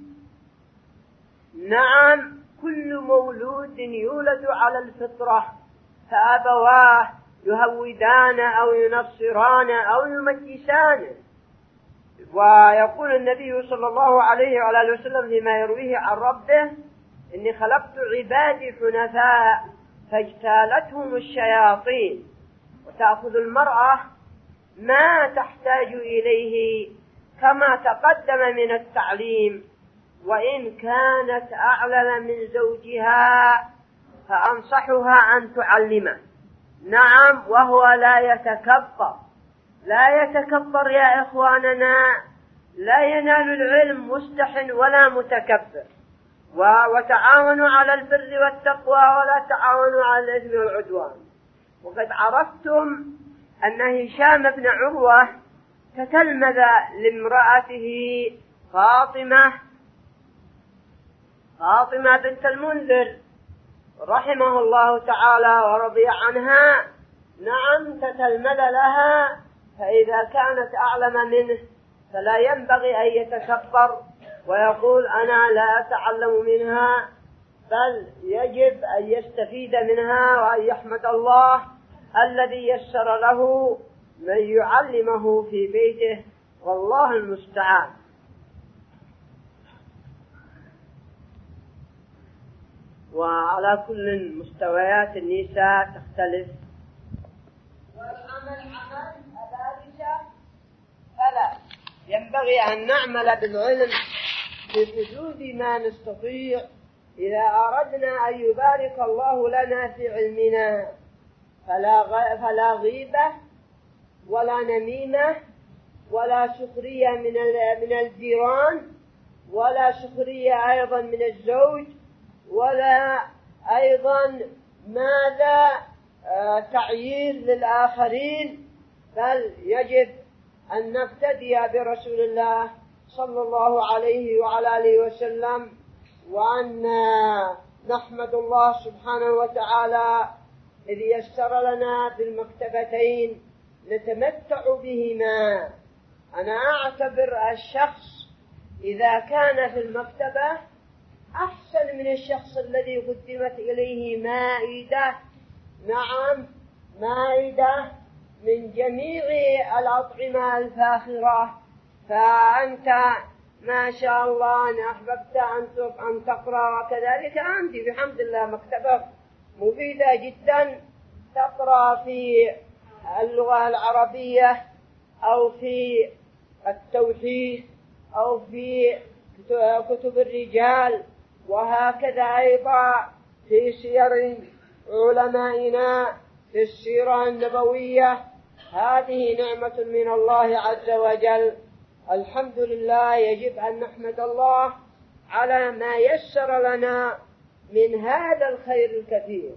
نعم، كل مولود يولد على الفطرة، فأبواه يهودان أو ينصران أو يمجسان. ويقول النبي صلى الله عليه وعلى آله وسلم فيما يرويه عن ربه: إني خلقت عبادي حنفاء فاجتالتهم الشياطين. وتأخذ المرأة ما تحتاج إليه كما تقدم من التعليم، وإن كانت أعلم من زوجها فأنصحها أن تعلمه. نعم، وهو لا يتكبر، لا يتكبر يا إخواننا، لا ينال العلم مستح ولا متكبر. وتعاونوا على البر والتقوى ولا تعاونوا على الإثم والعدوان. وقد عرفتم أن هشام بن عروة تتلمذ لامرأته فاطمة فاطمة بنت المنذر رحمه الله تعالى ورضي عنها. نعم، تتلمذ لها، فإذا كانت أعلم منه فلا ينبغي أن يتكبر ويقول أنا لا أتعلم منها، بل يجب أن يستفيد منها وأن يحمد الله الذي يسر له من يعلمه في بيته، والله المستعان. وعلى كل مستويات النساء تختلف. والعمل عمل أبارشة فلا ينبغي أن نعمل بالعلم بحدود ما نستطيع إذا أردنا أن يبارك الله لنا في علمنا. فلا فلا غيبة ولا نميمة ولا سخرية من من الجيران ولا سخرية أيضا من الزوج ولا أيضا ماذا تعيير للآخرين، بل يجب أن نقتدي برسول الله صلى الله عليه وعلى آله وسلم، وأن نحمد الله سبحانه وتعالى إذ يسر لنا بالمكتبتين نتمتع بهما. أنا أعتبر الشخص إذا كان في المكتبة أحسن من الشخص الذي قدمت إليه مائدة، نعم مائدة من جميع الأطعمة الفاخرة. فأنت ما شاء الله أن أحببت أن تقرأ، وكذلك أنت بحمد الله مكتبة مفيدة جدا، تقرأ في اللغة العربية أو في التوحيد أو في كتب الرجال، وهكذا أيضا في سير علمائنا في السيرة النبوية. هذه نعمة من الله عز وجل، الحمد لله. يجب أن نحمد الله على ما يسر لنا من هذا الخير الكثير.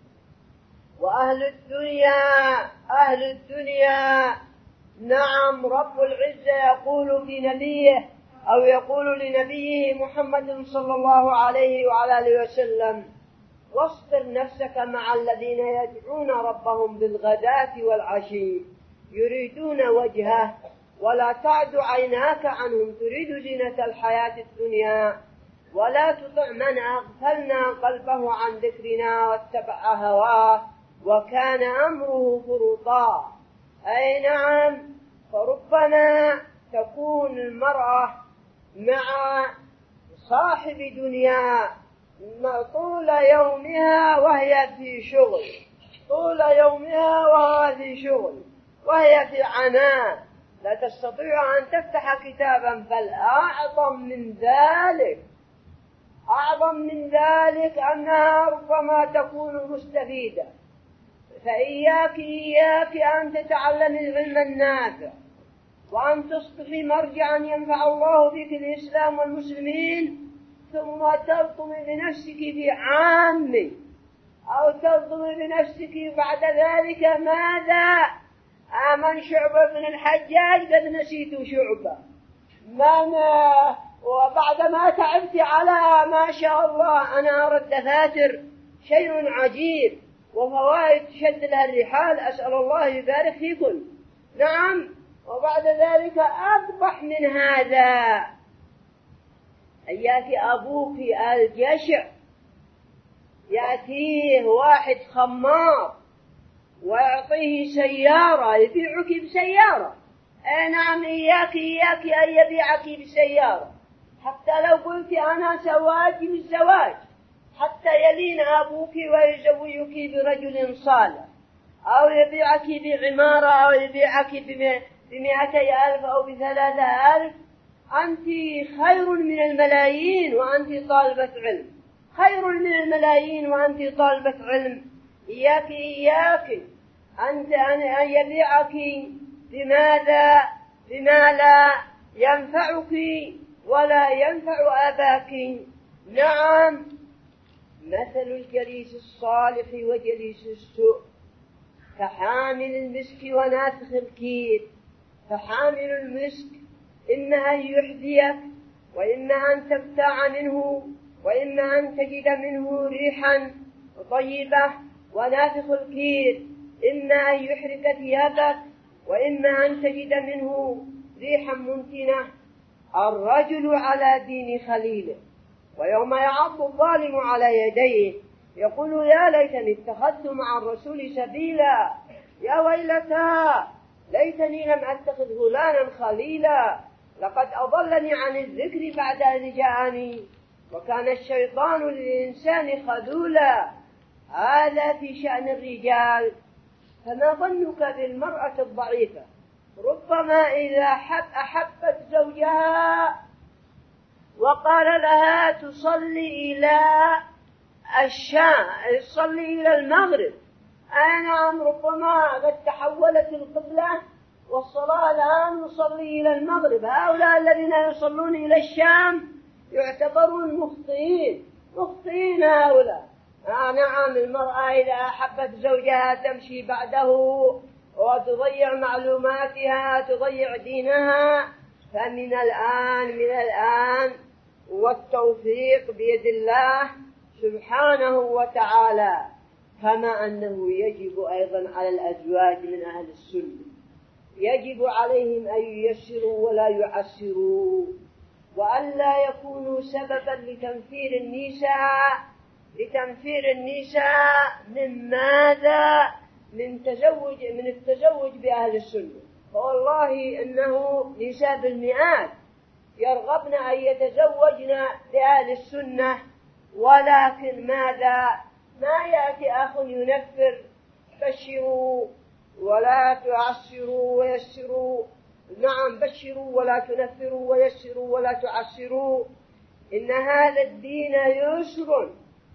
وأهل الدنيا أهل الدنيا نعم رب العزة يقول في نبيه أو يقول لنبيه محمد صلى الله عليه وعلى آله وسلم: واصبر نفسك مع الذين يدعون ربهم بالغداة والعشي يريدون وجهه ولا تعد عيناك عنهم تريد زينة الحياة الدنيا ولا تطع من أغفلنا قلبه عن ذكرنا واتبع هواه وكان أمره فرطا. أي نعم، فربما تكون المرأة مع صاحب دنيا طول يومها وهي في شغل، طول يومها وهي في شغل وهي في عناء، لا تستطيع أن تفتح كتابا. بل أعظم من ذلك أعظم من ذلك أنها ربما تكون مستفيدة. فإياك إياك أن تتعلم العلم النافع وأن تصبحي مرجعا ينفع الله بك الإسلام والمسلمين، ثم تلطم بنفسك في عام أو تلطم بنفسك بعد ذلك ماذا؟ آمن شعبة بن الحجاج قد نسيت شعبة من وبعد ما تعبت على ما شاء الله أنا أرى الدفاتر شيء عجيب وفوائد تشد لها الرحال، أسأل الله يبارك فيكم. نعم، وبعد ذلك أقبح من هذا، إياك أبوك الجشع يأتيه واحد خمار ويعطيه سيارة يبيعك بسيارة. أي نعم، إياك إياك أن يبيعك بسيارة، حتى لو قلت أنا زواج بالزواج، حتى يلين أبوك ويزوجك برجل صالح، أو يبيعك بعمارة، أو يبيعك بمئتي ألف أو بثلاثة ألف. أنت خير من الملايين وأنت طالبة علم، خير من الملايين وأنت طالبة علم. إياك إياك أنت أن يبيعك بماذا؟ بما لا ينفعك ولا ينفع أباك. نعم، مثل الجليس الصالح وجليس السوء كحامل المسك ونافخ الكير. فحامل المسك إما أن يحذيك وإما أن تبتاع منه وإما أن تجد منه ريحا طيبة، ونافخ الكير إما أن يحرق ثيابك وإما أن تجد منه ريحا منتنة. الرجل على دين خليله، ويوم يعض الظالم على يديه يقول يا ليتني اتخذت مع الرسول سبيلا، يا ويلتى ليتني لم أتخذ فلانا خليلا، لقد أضلني عن الذكر بعد أن جاءني. وكان الشيطان للإنسان خذولا. هذا في شأن الرجال. فما ظنك بالمرأة الضعيفة؟ ربما إذا حب أحبت زوجها وقال لها تصلي إلى الشام، تصلي إلى المغرب، أي نعم، ربما قد تحولت القبلة والصلاة الآن نصلي إلى المغرب. هؤلاء الذين يصلون إلى الشام يعتبرون مخطئين، مخطئين هؤلاء. آه نعم، المرأة إذا أحبت زوجها تمشي بعده وتضيع معلوماتها، تضيع دينها. فمن الآن من الآن والتوفيق بيد الله سبحانه وتعالى. كما أنه يجب أيضا على الأزواج من أهل السنة، يجب عليهم أن ييسروا ولا يعسروا، وألا يكونوا سببا لتنفير النساء لتنفير النساء من ماذا؟ من تزوج من التزوج بأهل السنة. فوالله إنه نساء بالمئات يرغبن أن يتزوجن بأهل السنة، ولكن ماذا؟ ما يأتي أخ ينفر، بشروا ولا تعسروا ويسروا. نعم، بشروا ولا تنفروا ويسروا ولا تعسروا. إن هذا الدين يسر،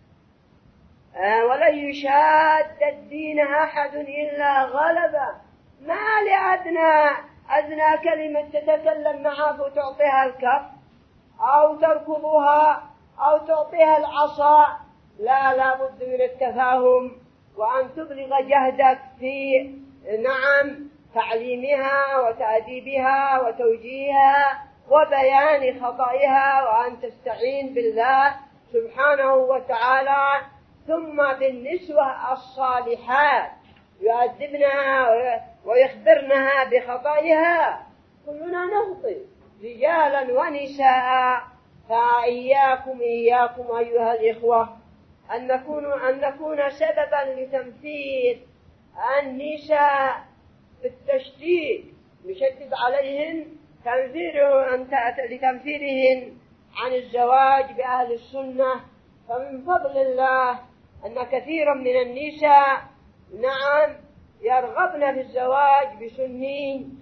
آه ولن يشاد الدين أحد إلا غلبه. ما لأدنى أدنى كلمة تتكلم معه فتعطيها الكف أو تركضها أو تعطيها العصا. لا لا بد من التفاهم، وأن تبلغ جهدك في نعم تعليمها وتأديبها وتوجيهها وبيان خطئها، وأن تستعين بالله سبحانه وتعالى. ثم بالنسوة الصالحات يؤدبنها ويخبرنها بخطئها. كلنا نخطئ رجالا ونساء. فإياكم إياكم أيها الإخوة أن نكون أن نكون سببا لتنفير النساء بالتشديد، نشدد عليهن تنفيره لتنفيرهن عن الزواج بأهل السنة. فمن فضل الله أن كثيرا من النساء نعم يرغبن في الزواج بسنين.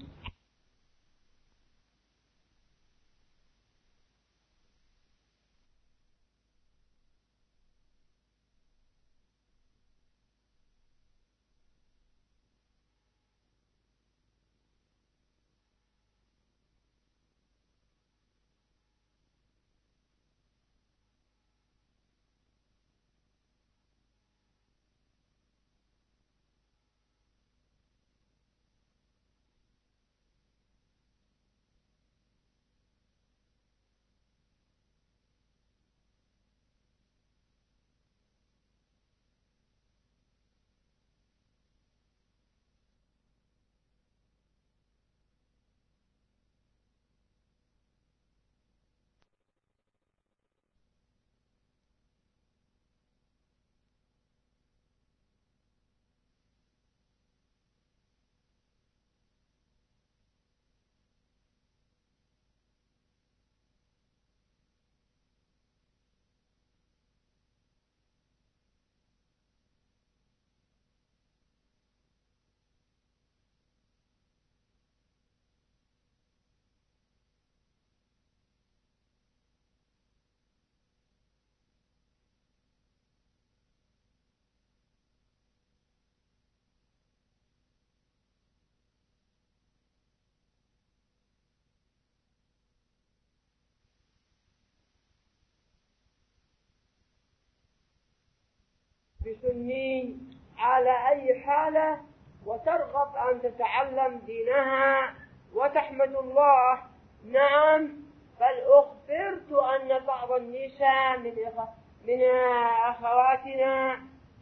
بسنين على أي حالة، وترغب أن تتعلم دينها وتحمد الله. نعم، بل أخبرت أن بعض النساء من من أخواتنا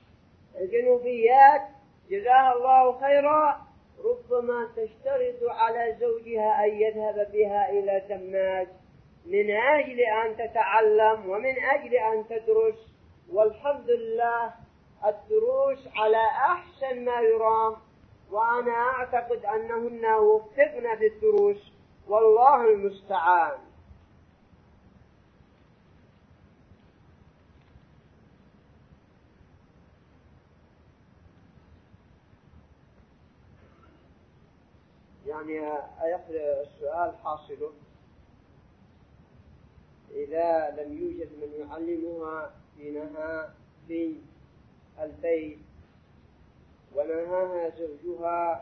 الجنوبيات جزاها الله خيرا ربما تشترط على زوجها أن يذهب بها إلى تماج من أجل أن تتعلم ومن أجل أن تدرس. والحمد لله الدروس على أحسن ما يرام، وأنا أعتقد أنهن وفقن في الدروس، والله المستعان. يعني السؤال حاصله إذا لم يوجد من يعلمها دينها في البيت ونهاها زوجها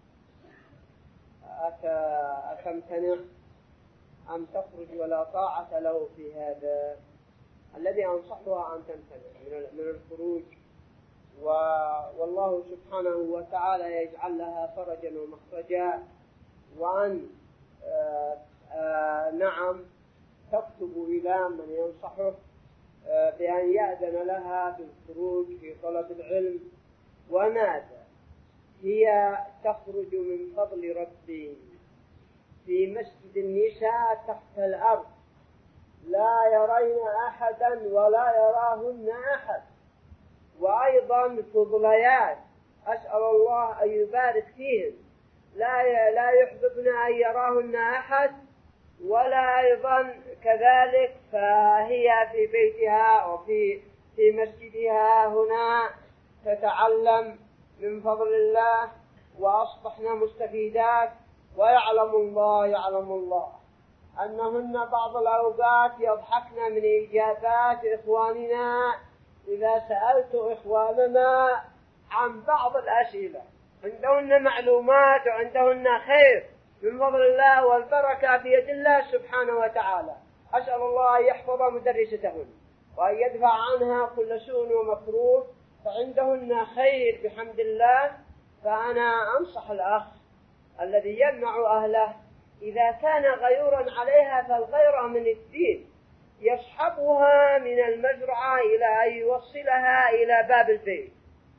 أتمتنع أم تخرج ولا طاعة له في هذا؟ الذي أنصحها أن تمتنع من الخروج، والله سبحانه وتعالى يجعل لها فرجا ومخرجا، وأن آآ آآ نعم تكتب إلى من ينصحه بأن يأذن لها بالخروج في طلب العلم. وماذا هي تخرج من فضل ربي في مسجد النساء تحت الأرض، لا يرين أحدا ولا يراهن أحد، وأيضا فضليات أسأل الله أن يبارك فيهن، لا لا يحببن أن يراهن أحد، ولا أيضا كذلك فهي في بيتها وفي في مسجدها هنا تتعلم من فضل الله، وأصبحنا مستفيدات. ويعلم الله يعلم الله أنهن بعض الأوقات يضحكن من إجابات إخواننا إذا سألت إخواننا عن بعض الأسئلة، عندهن معلومات وعندهن خير من فضل الله، والبركة بيد الله سبحانه وتعالى. أسأل الله أن يحفظ مدرستهن وأن يدفع عنها كل سوء ومكروه، فعندهن خير بحمد الله. فأنا أنصح الأخ الذي يمنع أهله إذا كان غيورا عليها، فالغيرة من الدين، يسحبها من المزرعة إلى أن يوصلها إلى باب البيت،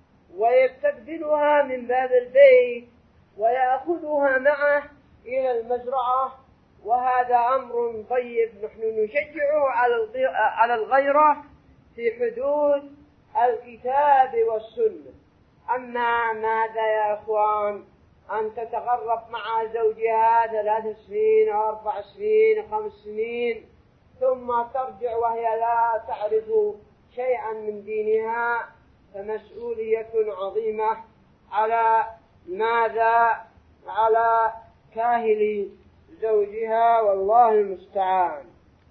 ويستقبلها من باب البيت ويأخذها معه إلى المزرعة، وهذا أمر طيب. نحن نشجعه على الغيرة في حدود الكتاب والسنة. أما ماذا يا أخوان أن تتغرب مع زوجها ثلاث سنين أو أربع سنين خمس سنين ثم ترجع وهي لا تعرف شيئا من دينها، فمسؤولية عظيمة على ماذا على كاهل زوجها، والله المستعان.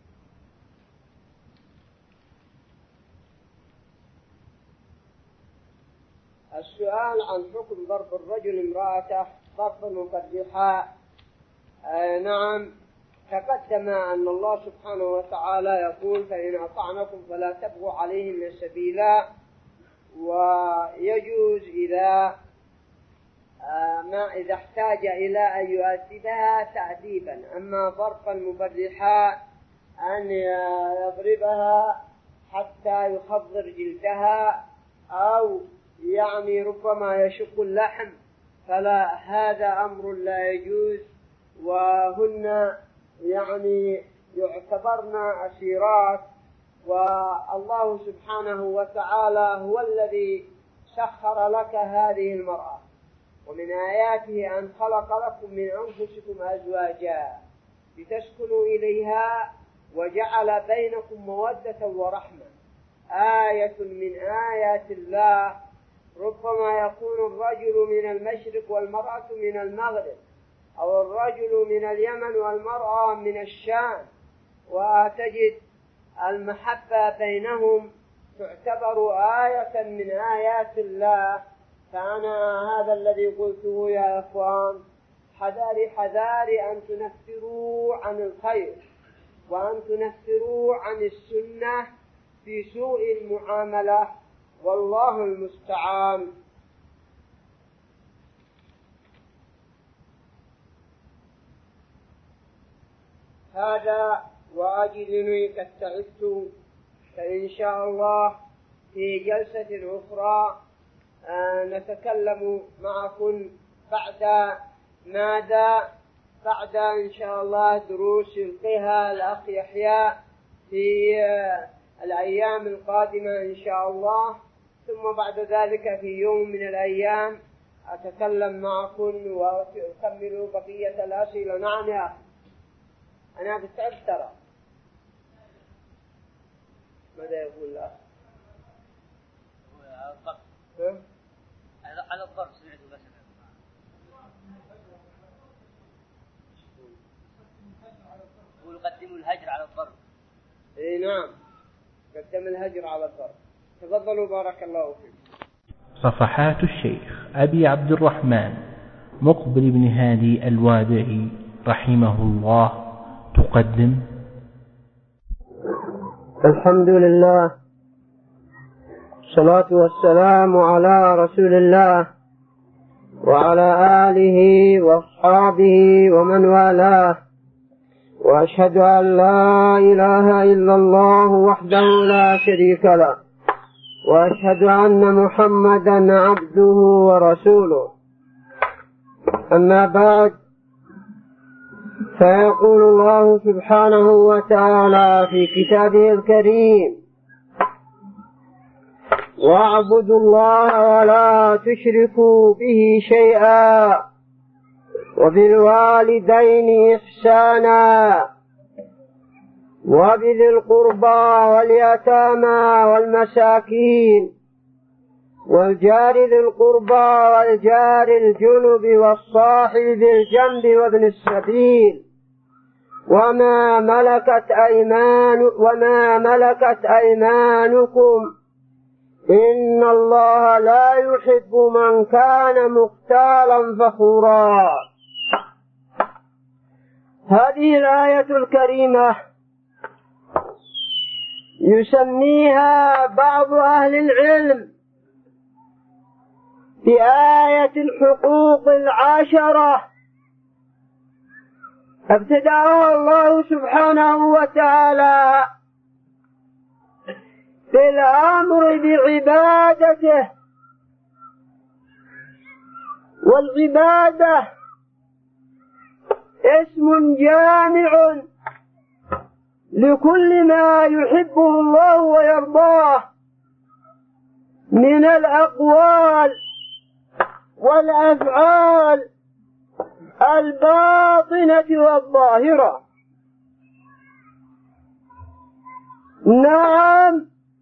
السؤال عن حكم ضرب الرجل امرأته ضربا مبرحا. آه نعم، تقدم أن الله سبحانه وتعالى يقول: فإن أطعنكم فلا تبغوا عليهن سبيلا. ويجوز إذا آه ما إذا احتاج إلى أن يؤدبها تأديبا. أما ضربا مبرحا أن يضربها حتى يخضر جلدها أو يعني ربما يشق اللحم، فلا، هذا أمر لا يجوز. وهن يعني يعتبرن أسيرات، والله سبحانه وتعالى هو الذي سخر لك هذه المرأة. ومن آياته أن خلق لكم من أنفسكم أزواجا لتسكنوا إليها وجعل بينكم مودة ورحمة. آية من آيات الله. ربما يكون الرجل من المشرق والمرأة من المغرب، أو الرجل من اليمن والمرأة من الشام، وتجد المحبة بينهم تعتبر آية من آيات الله. فأنا هذا الذي قلته يا أخوان، حذاري حذاري أن تنفروا عن الخير وأن تنفروا عن السنة في سوء المعاملة، والله المستعان. هذا وأجدني قد تعبت، فإن شاء الله في جلسة أخرى نتكلم معكم بعد ماذا بعد إن شاء الله دروس يلقيها الأخ يحيى في الأيام القادمة إن شاء الله، ثم بعد ذلك في يوم من الأيام أتكلم معكم وأكمل بقية الأسئلة. نعم يا أخي، أنا بتعب ترى. ماذا يقول الأخ؟ على الضرب. على الضرب سمعته بس. اي نعم، قدم الهجر على الفرد. تفضلوا بارك الله فيكم. صفحات الشيخ أبي عبد الرحمن مقبل بن هادي الوادعي رحمه الله تقدم. الحمد لله، الصلاة والسلام على رسول الله وعلى آله وأصحابه ومن والاه، وأشهد أن لا إله إلا الله وحده لا شريك له، وأشهد أن محمدا عبده ورسوله. أما بعد، فيقول الله سبحانه وتعالى في كتابه الكريم: واعبدوا الله ولا تشركوا به شيئا وبالوالدين إحسانا وبذي القربى واليتامى والمساكين والجار ذي القربى والجار الجنب والصاحب بالجنب وابن السبيل وما ملكت أيمان وما ملكت أيمانكم إن الله لا يحب من كان مختالا فخورا. هذه الآية الكريمة يسميها بعض أهل العلم بآية الحقوق العشرة، ابتدأها الله سبحانه وتعالى بالأمر بعبادته، والعبادة اسم جامع لكل ما يحبه الله ويرضاه من الأقوال والأفعال الباطنة والظاهرة. نعم،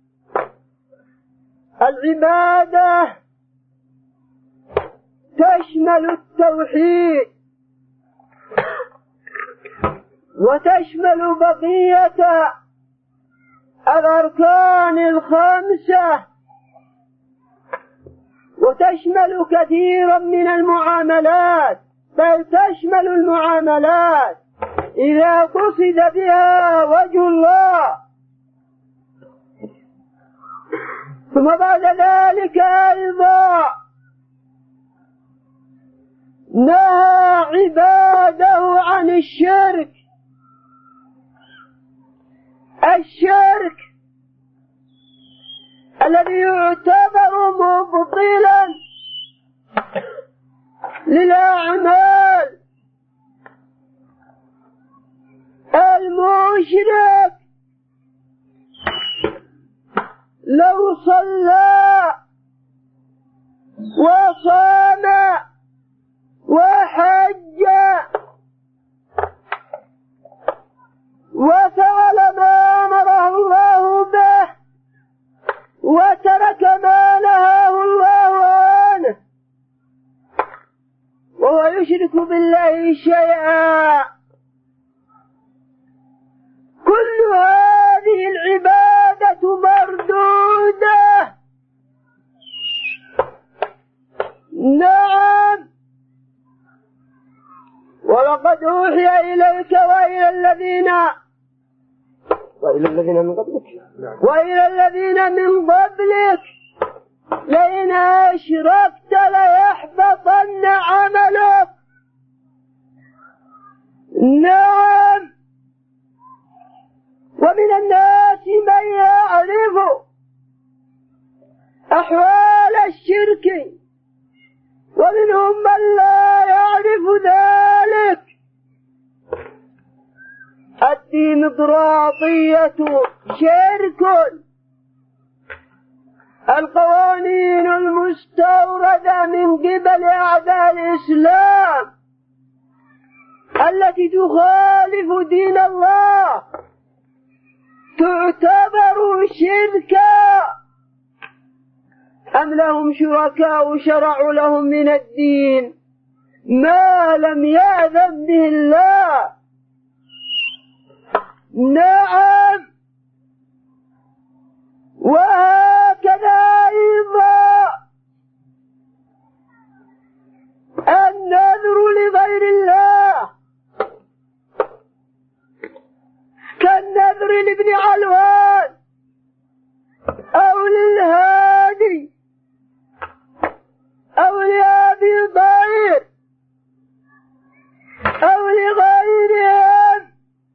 العبادة تشمل التوحيد وتشمل بقية الأركان الخمسة وتشمل كثيرا من المعاملات، بل تشمل المعاملات إذا قصد بها وجه الله. ثم بعد ذلك أيضا نهى عباده عن الشرك. الشرك الذي يعتبر مبطلا للأعمال. المشرك لو صلى وصام وحج وفعل ما أمره الله به وترك ما نهاه الله عنه وهو يشرك بالله شيئا، كل هذه العبادة مردودة. نعم، ولقد أوحي إليك وإلى الذين وإلى الذين من قبلك وإلى الذين من قبلك لئن أشركت ليحبطن عملك. نعم، ومن الناس من يعرف أحوال الشرك ومنهم من لا يعرف ذلك. الديمقراطية شرك، القوانين المستوردة من قبل أعداء الإسلام التي تخالف دين الله تعتبر شركا. أم لهم شركاء شرعوا لهم من الدين ما لم يأذن به الله. نعم، وهكذا أيضا النذر لغير الله كالنذر لابن علوان أو للهادي أو لأبي ضرير أو لغيرهم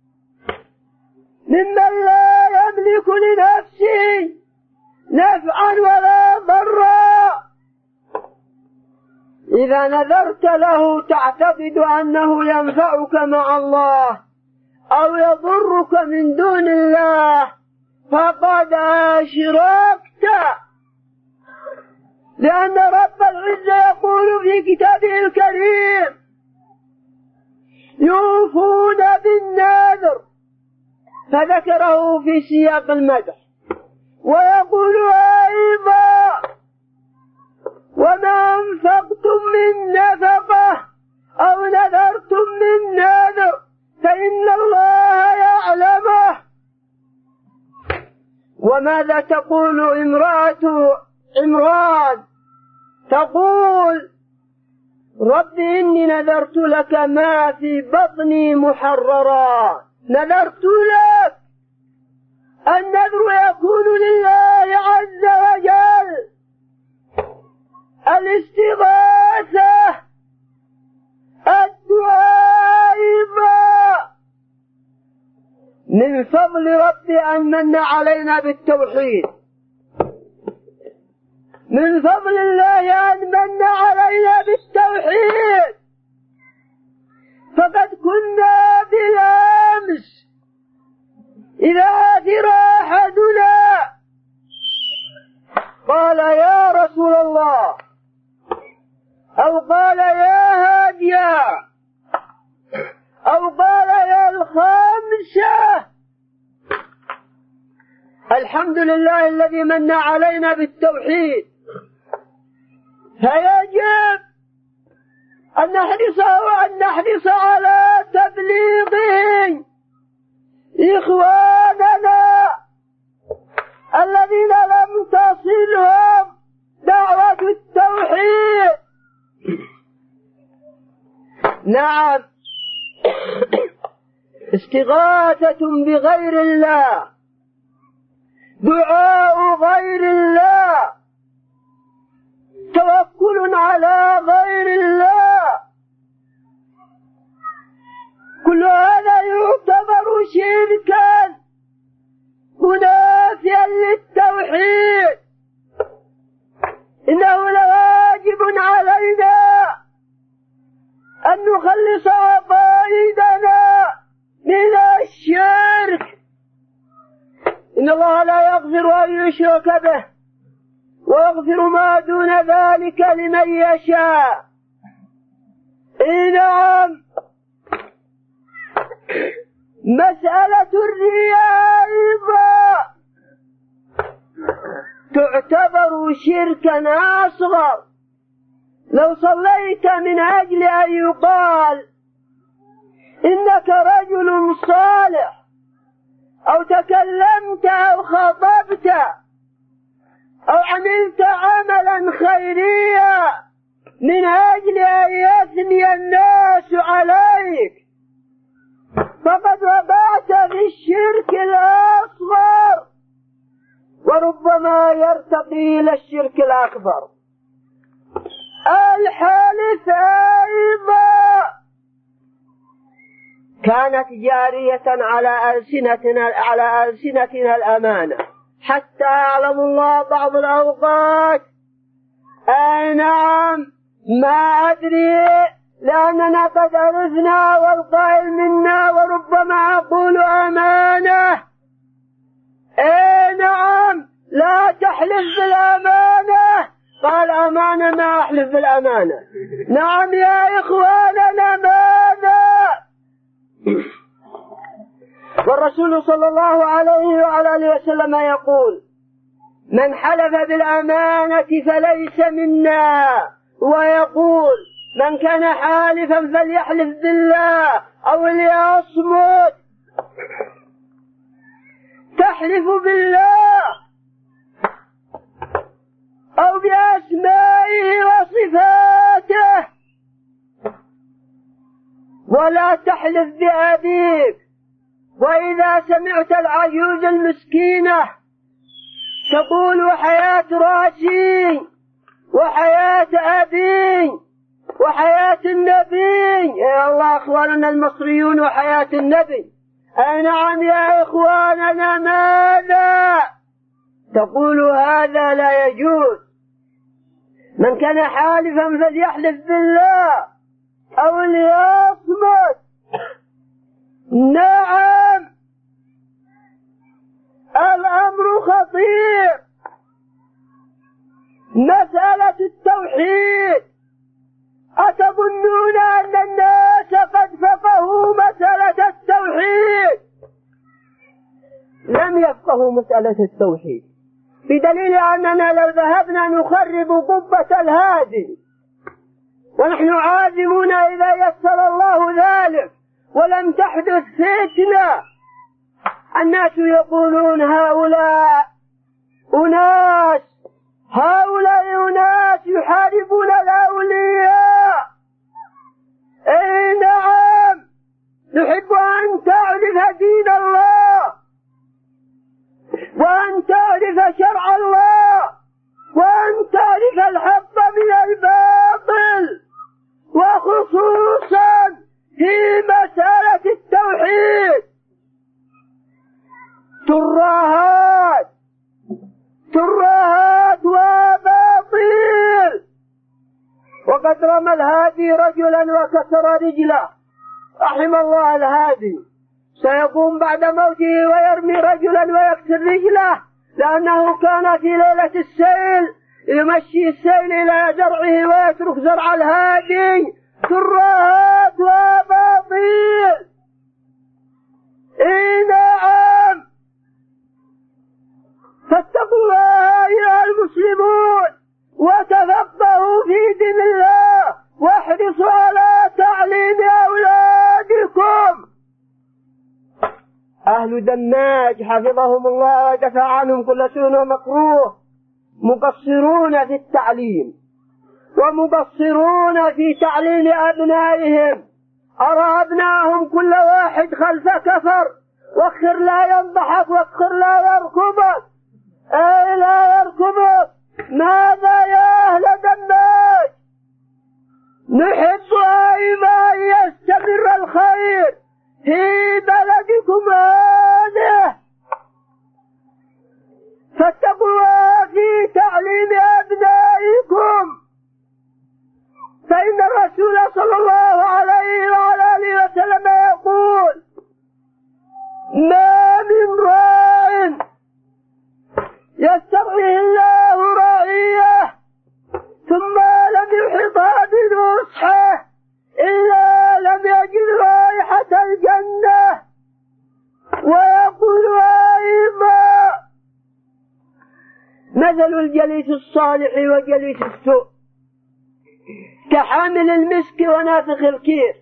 ممن لا يملك لنفسه نفعا ولا ضرا. إذا نذرت له تعتقد أنه ينفعك مع الله أو يضرك من دون الله فقد أشركت، لأن رب العزة يقول في كتابه الكريم يوفون بالنذر فذكره في سياق المدح، ويقول أيضا وما أنفقتم من نفقة أو نذرتم من نذر فإن الله يعلمه. وماذا تقول امرأة عمران؟ تقول رب إني نذرت لك ما في بطني محررا. نذرت لك، النذر يكون لله عز وجل، الاستغاثة، الدعاء أيضا. من فضل ربي أن من علينا بالتوحيد، من فضل الله أن من علينا بالتوحيد، فقد كنا بالأمس إذا عثر أحدنا قال يا رسول الله أو قال يا هاديا أو قال يا الخامسة الحمد لله الذي من علينا بالتوحيد، فيجب أن نحرص وأن نحرص على تبليغه إخواننا الذين لم تصلهم دعوة التوحيد. نعم، استغاثة بغير الله، دعاء غير الله، توكل على غير الله، كل هذا يعتبر شركا منافيا للتوحيد. إنه لواجب علينا أن نخلص عقائدنا من الشرك. إن الله لا يغفر أن يشرك به ويغفر ما دون ذلك لمن يشاء. إيه نعم، مسألة الرياء أيضا تعتبر شركا أصغر. لو صليت من أجل أن يقال إنك رجل صالح، أو تكلمت أو خطبت أو عملت عملا خيريا من أجل أن يثني الناس عليك، فقد وقعت في الشرك الأصغر، وربما يرتقي إلى الشرك الأكبر. الحلف أيضا كانت جارية على ألسنتنا على ألسنتنا الأمانة، حتى يعلم الله بعض الأوقات أي نعم ما أدري، لأننا قد عرفنا والقائل منا وربما أقول أمانة. أي نعم، لا تحلف بالأمانة. قال أمانة، ما أحلف بالأمانة. نعم يا إخواننا، ماذا؟ والرسول صلى الله عليه وعلى آله وسلم يقول من حلف بالأمانة فليس منا، ويقول من كان حالفا فليحلف بالله أو ليصمت. تحلف بالله أو بأسمائه وصفاته، ولا تحلف بأبيك. وإذا سمعت العجوز المسكينة تقول وحياة راسي وحياة أبي وحياة النبي، يا الله أخواننا المصريون وحياة النبي، أي نعم يا إخواننا، ماذا تقول؟ هذا لا يجوز. من كان حالفا فليحلف بالله أو ليصمت. نعم الأمر خطير. مسألة التوحيد، أتظنون أن الناس قد فقهوا مسألة التوحيد؟ لم يفقهوا مسألة التوحيد، بدليل أننا لو ذهبنا نخرب قبة الهادي ونحن عازمون إذا يسر الله ذلك ولم تحدث فتنة، الناس يقولون هؤلاء أناس هؤلاء أناس يحاربون الأولياء. أي نعم، نحب أن تعرف دين الله وأن تعرف شرع الله وأن تعرف الحق من الباطل، وخصوصا في مسألة التوحيد. ترهات ترهات وباطل. وقد رمى الهادي رجلا وكسر رجله، رحم الله الهادي، سيقوم بعد موته ويرمي رجلا ويكسر رجله، لأنه كان في ليلة السيل يمشي السيل إلى زرعه ويترك زرع الهادي. ترهات وباطل. إي نعم، فاتقوا الله أيها المسلمون وتفقهوا في دين الله واحرصوا على تعليم أولادكم. أهل دماج حفظهم الله ودفع عنهم كل سوء ومكروه مقصرون في التعليم ومقصرون في تعليم أبنائهم. أرى أبنائهم كل واحد خلف كفر، واخر لا ينضحك واخر لا يركبك. أي لا يركبك. ماذا يا أهل دماج؟ نحب أيضا أن يستمر الخير في بلدكم هذه، فاتقوا في تعليم أبنائكم، فإن الرسول صلى الله عليه وعلى آله وسلم يقول: ما من راع يسترعيه الله رعيه ثم لم يحطها بنصحه إلا لم يجد رائحة الجنة. ويقول أيضا: مثل الجليس الصالح وجليس السوء كحامل المسك ونافخ الكير.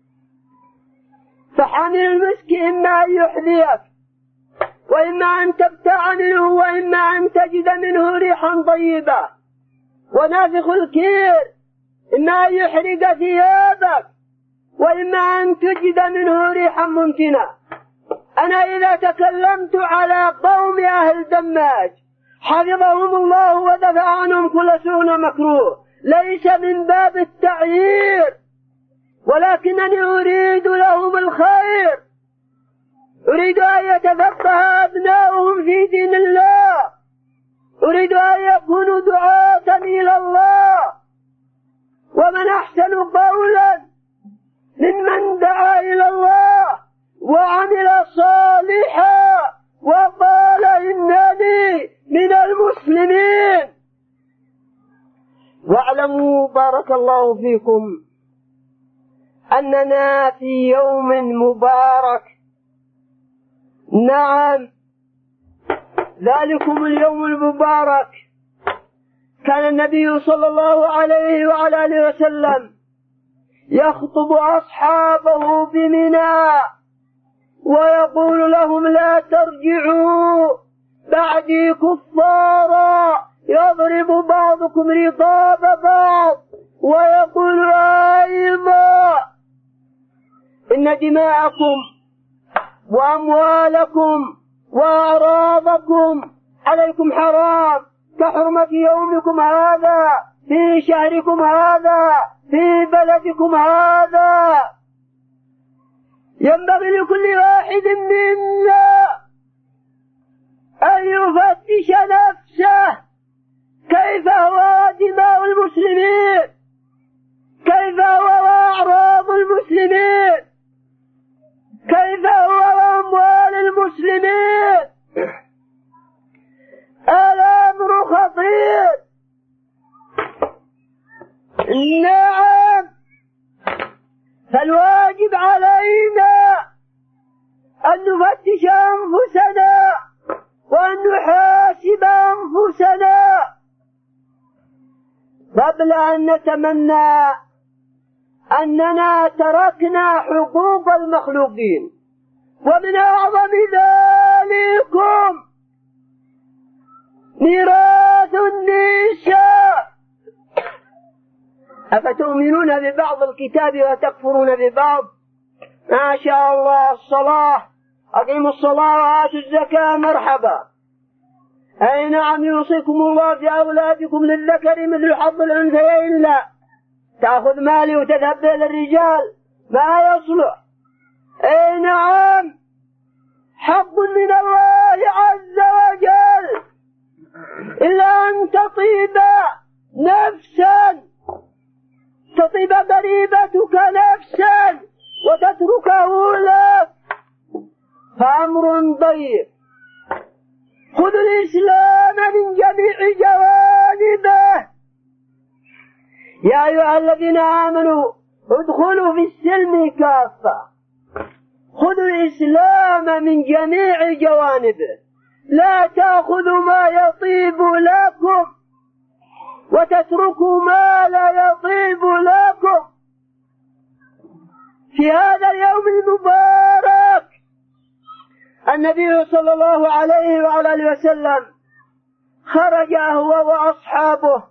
فحامل المسك إما أن يحذيك وإما أن تبتاع منه وإما أن تجد منه ريحا طيبة، ونافخ الكير إما أن يحرق ثيابك وإما أن تجد منه ريحا منتنة. أنا إذا تكلمت على قوم أهل دماج حفظهم الله ودفع عنهم كل سوء ومكروه ليس من باب التعيير، ولكنني أريد لهم الخير، أريد أن يتفقه أبناؤهم في دين الله، أريد أن يكونوا دعاة إلى الله. ومن أحسن قولا ممن دعا إلى الله وعمل صالحا وقال إنني من المسلمين. واعلموا بارك الله فيكم أننا في يوم مبارك. نعم، ذلكم اليوم المبارك كان النبي صلى الله عليه وعلى آله وسلم يخطب أصحابه بمنى ويقول لهم: لا ترجعوا بعدي كفارا يضرب بعضكم رقاب بعض ويقول أيضا إن دماءكم وأموالكم وأعراضكم عليكم حرام كحرمة يومكم هذا في شهركم هذا في بلدكم هذا. ينبغي لكل واحد منا أن يفتش نفسه كيف هو دماء المسلمين، كيف هو أعراض المسلمين، كيف هو أموال المسلمين. الأمر خطير. نعم، فالواجب علينا أن نفتش أنفسنا وأن نحاسب أنفسنا قبل أن نتمنى أننا تركنا حقوق المخلوقين. ومن أعظم ذلكم ميراث النساء. أفتؤمنون ببعض الكتاب وتكفرون ببعض؟ ما شاء الله، الصلاة، أقيموا الصلاة وآتوا الزكاة، مرحبا. أي نعم، يوصيكم الله في أولادكم للذكر مثل حظ الأنثيين. لا تأخذ مالي وتذهب به للرجال، ما يصلح. أي نعم، حق من الله عز وجل، إلا أن تطيب نفسا، تطيب قريبتك نفسا وتتركه لك، فأمر ضيق. خذ الإسلام من جميع جوانبه. يا أيها الذين آمنوا ادخلوا في السلم كافة. خذوا الإسلام من جميع جوانبه، لا تأخذوا ما يطيب لكم وتتركوا ما لا يطيب لكم. في هذا اليوم المبارك النبي صلى الله عليه وعلى آله وسلم خرج هو وأصحابه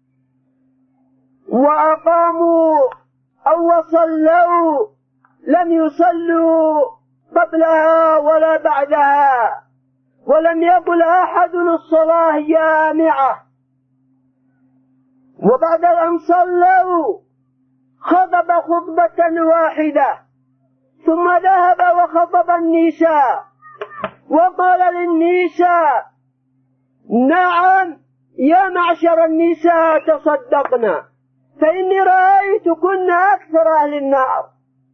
وأقاموا أو صلوا، لم يصلوا قبلها ولا بعدها، ولم يقل أحد الصلاة جامعة. وبعد أن صلوا خطب خطبة واحدة، ثم ذهب وخطب النساء وقال للنساء: نعم يا معشر النساء تصدقنا، فإني رأيتكن أكثر أهل النار.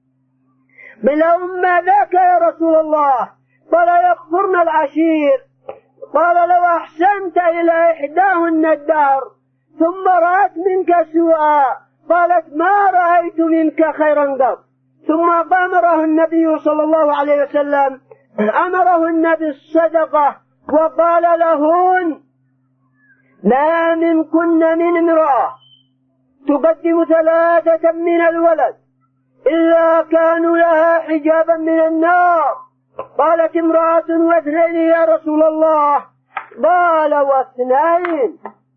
بلهم ما ذاك يا رسول الله؟ قال: يكفرن العشير. قال: لو أحسنت إلى إحداهن الدهر ثم رأت منك سوءا قالت: ما رأيت منك خيرا قط. ثم أمره النبي صلى الله عليه وسلم أمرهن بالصدقة وقال لهن: لا منكن من امرأة تقدم ثلاثة من الولد إلا كانوا لها حجابا من النار. قالت امرأة: واثنين يا رسول الله؟ قال: واثنين.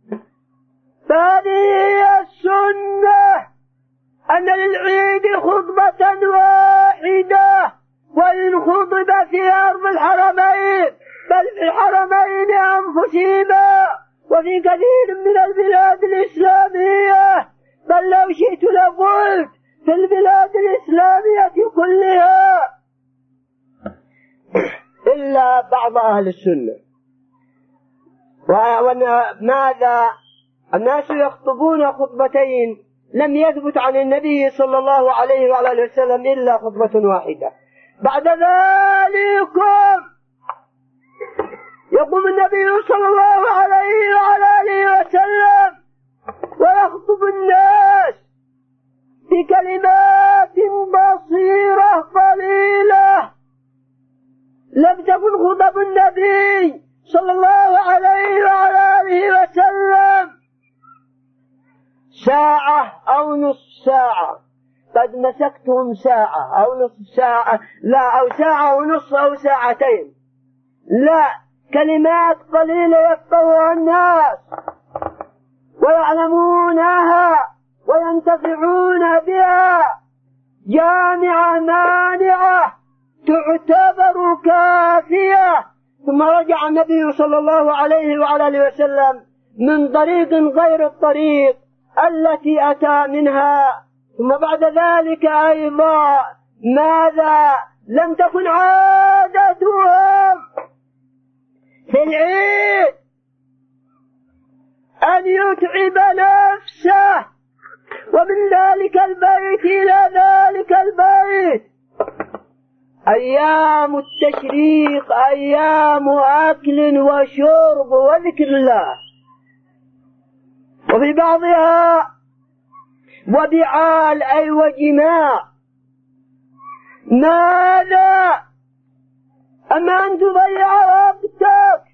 فهذه هي السنة، أن للعيد خطبة واحدة، وإن خطب في أرض الحرمين بل في الحرمين أنفسهما وفي كثير من البلاد الإسلامية، بل لو شئت لقلت في البلاد الإسلامية كلها، إلا بعض أهل السنة. وماذا؟ الناس يخطبون خطبتين، لم يثبت عن النبي صلى الله عليه وعلى وسلم إلا خطبة واحدة. بعد ذلكم يقوم النبي صلى الله عليه وعلى وسلم ويخطب الناس بكلمات بصيرة قليلة. لم تكن خطب النبي صلى الله عليه وعلى وسلم ساعة أو نصف ساعة، قد مسكتهم ساعة أو نصف ساعة، لا، أو ساعة ونصف أو ساعتين، لا، كلمات قليلة يفقهها الناس ويعلمونها وينتفعون بها جامعة مانعة تعتبر كافية. ثم رجع النبي صلى الله عليه وعلى آله وسلم من طريق غير الطريق التي أتى منها. ثم بعد ذلك أيضا ماذا؟ لم تكن عادتهم في العيد أن يتعب نفسه ومن ذلك البيت إلى ذلك البيت. أيام التشريق أيام أكل وشرب وذكر الله، وفي بعضها وبعال أي وجماع. ماذا؟ أما أن تضيع وقتك،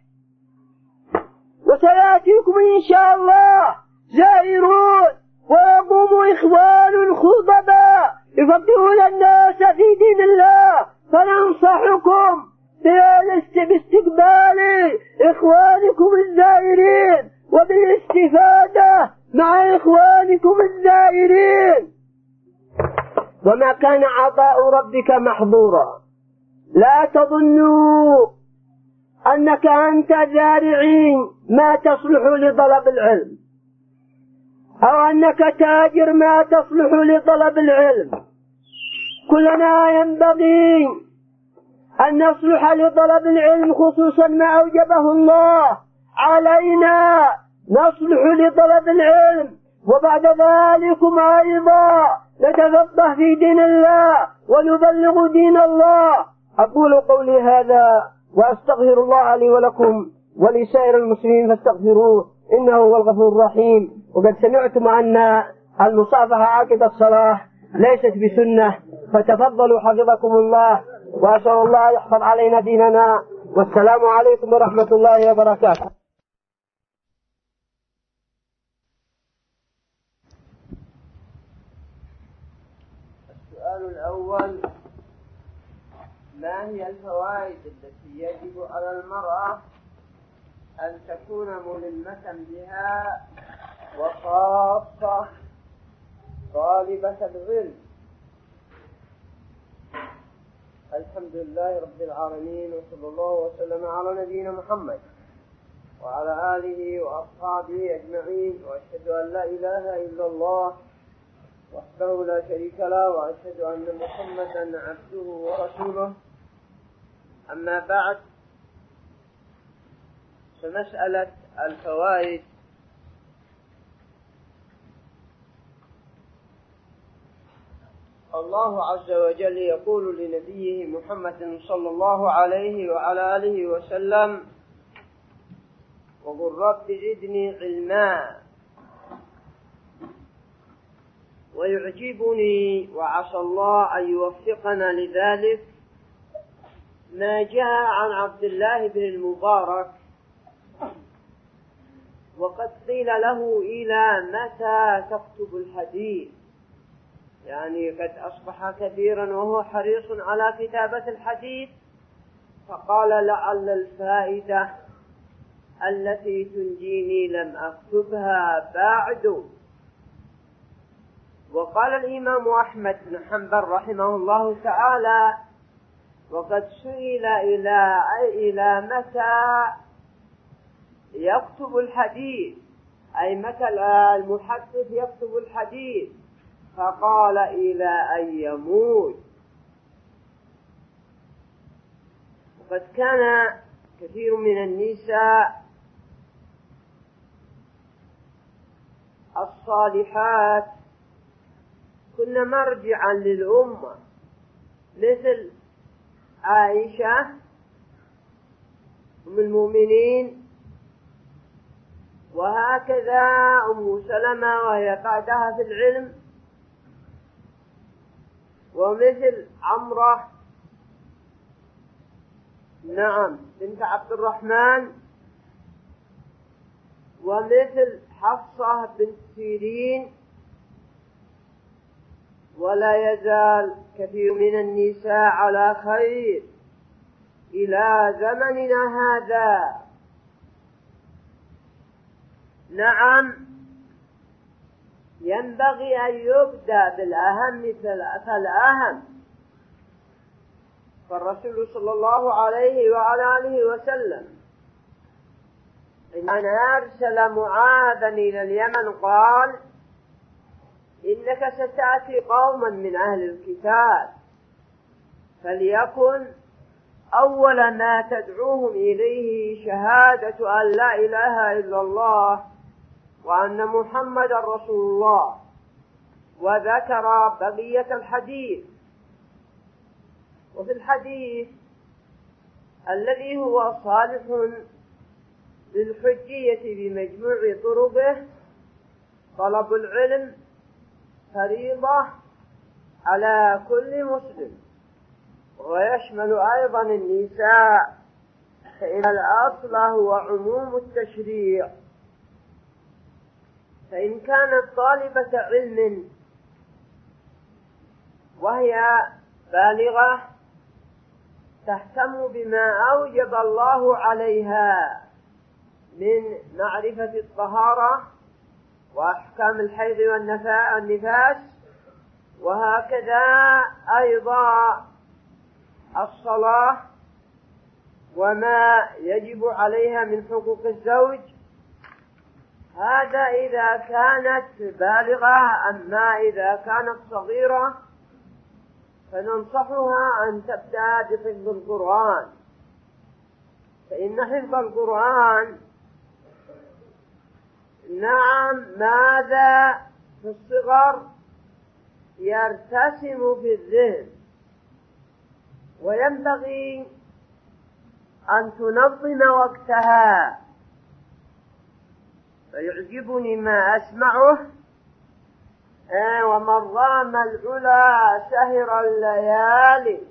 وسيأتيكم إن شاء الله زائرون ويقوم إخوان خطبا يفقهون الناس في دين الله، فننصحكم باستقبال إخوانكم الزائرين وبالاستفادة مع إخوانكم الزائرين. وما كان عطاء ربك محظورا. لا تظنوا أنك أنت زارعين ما تصلح لطلب العلم، أو أنك تاجر ما تصلح لطلب العلم. كلنا ينبغي أن نصلح لطلب العلم، خصوصا ما أوجبه الله علينا نصلح لطلب العلم، وبعد ذلكم أيضا نتفقه في دين الله ونبلغ دين الله. أقول قولي هذا وأستغفر الله لي ولكم ولسائر المسلمين فاستغفروه إنه هو الغفور الرحيم. وقد سمعتم أن المصافحة عقب الصلاة ليست بسنة، فتفضلوا حفظكم الله، وأسأل الله يحفظ علينا ديننا. والسلام عليكم ورحمة الله وبركاته. السؤال الأول: ما هي الفوائد التي يجب على المرأة أن تكون ملمة بها، وخاصة طالبة العلم؟ الحمد لله رب العالمين، وصلى الله وسلم على نبينا محمد وعلى آله وأصحابه أجمعين، وأشهد أن لا إله إلا الله وحده لا شريك له، وأشهد أن محمدا عبده ورسوله. أما بعد، فمسألة الفوائد الله عز وجل يقول لنبيه محمد صلى الله عليه وعلى آله وسلم: وقل رب زدني علما. ويعجبني وعسى الله أن يوفقنا لذلك ما جاء عن عبد الله بن المبارك، وقد قيل له: إلى متى تكتب الحديث؟ يعني قد أصبح كبيرا وهو حريص على كتابة الحديث، فقال: لعل الفائدة التي تنجيني لم أكتبها بعد. وقال الإمام أحمد بن حنبل رحمه الله تعالى: وقد سئل إلى إلى متى يكتب الحديث، أي متى المحدث يكتب الحديث؟ فقال: إلى أن يموت. وقد كان كثير من النساء الصالحات كن مرجعا للأمة، مثل عائشة أم المؤمنين، وهكذا أم سلمة وهي بعدها في العلم، ومثل عمرة نعم بنت عبد الرحمن، ومثل حفصة بنت سيرين. ولا يزال كثير من النساء على خير إلى زمننا هذا. نعم، ينبغي أن يبدأ بالأهم فالأهم. فالرسول صلى الله عليه وعلى آله وسلم إن أرسل معاذا إلى اليمن قال: إنك ستأتي قوما من أهل الكتاب، فليكن أول ما تدعوهم إليه شهادة أن لا إله إلا الله وأن محمد رسول الله. وذكر بقية الحديث. وفي الحديث الذي هو صالح للحجية بمجموع طرقه: طلب العلم فريضة على كل مسلم، ويشمل أيضا النساء، فإن الأصل هو عموم التشريع. فإن كانت طالبة علم وهي بالغة تهتم بما أوجب الله عليها من معرفة الطهارة وأحكام الحيض والنفاس، وهكذا أيضا الصلاة وما يجب عليها من حقوق الزوج. هذا إذا كانت بالغة. أما إذا كانت صغيرة فننصحها أن تبدأ بحفظ القرآن، فإن حفظ القرآن نعم ماذا في الصغر يرتسم في الذهن، وينبغي أن تنظم وقتها. فيعجبني ما أسمعه: آه ومن رام العلا سهر الليالي.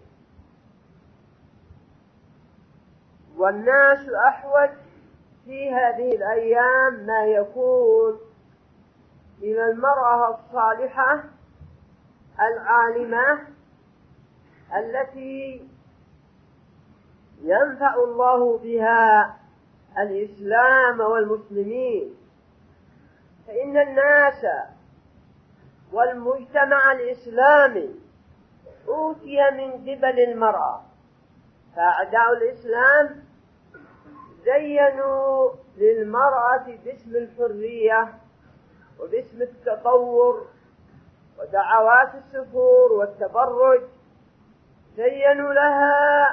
والناس أحوج في هذه الأيام ما يكون إلى المرأة الصالحة العالمة التي ينفع الله بها الإسلام والمسلمين. فإن الناس والمجتمع الإسلامي أوتي من قبل المرأة، فأعداء الإسلام زينوا للمرأة باسم الحرية وباسم التطور ودعوات السفور والتبرج، زينوا لها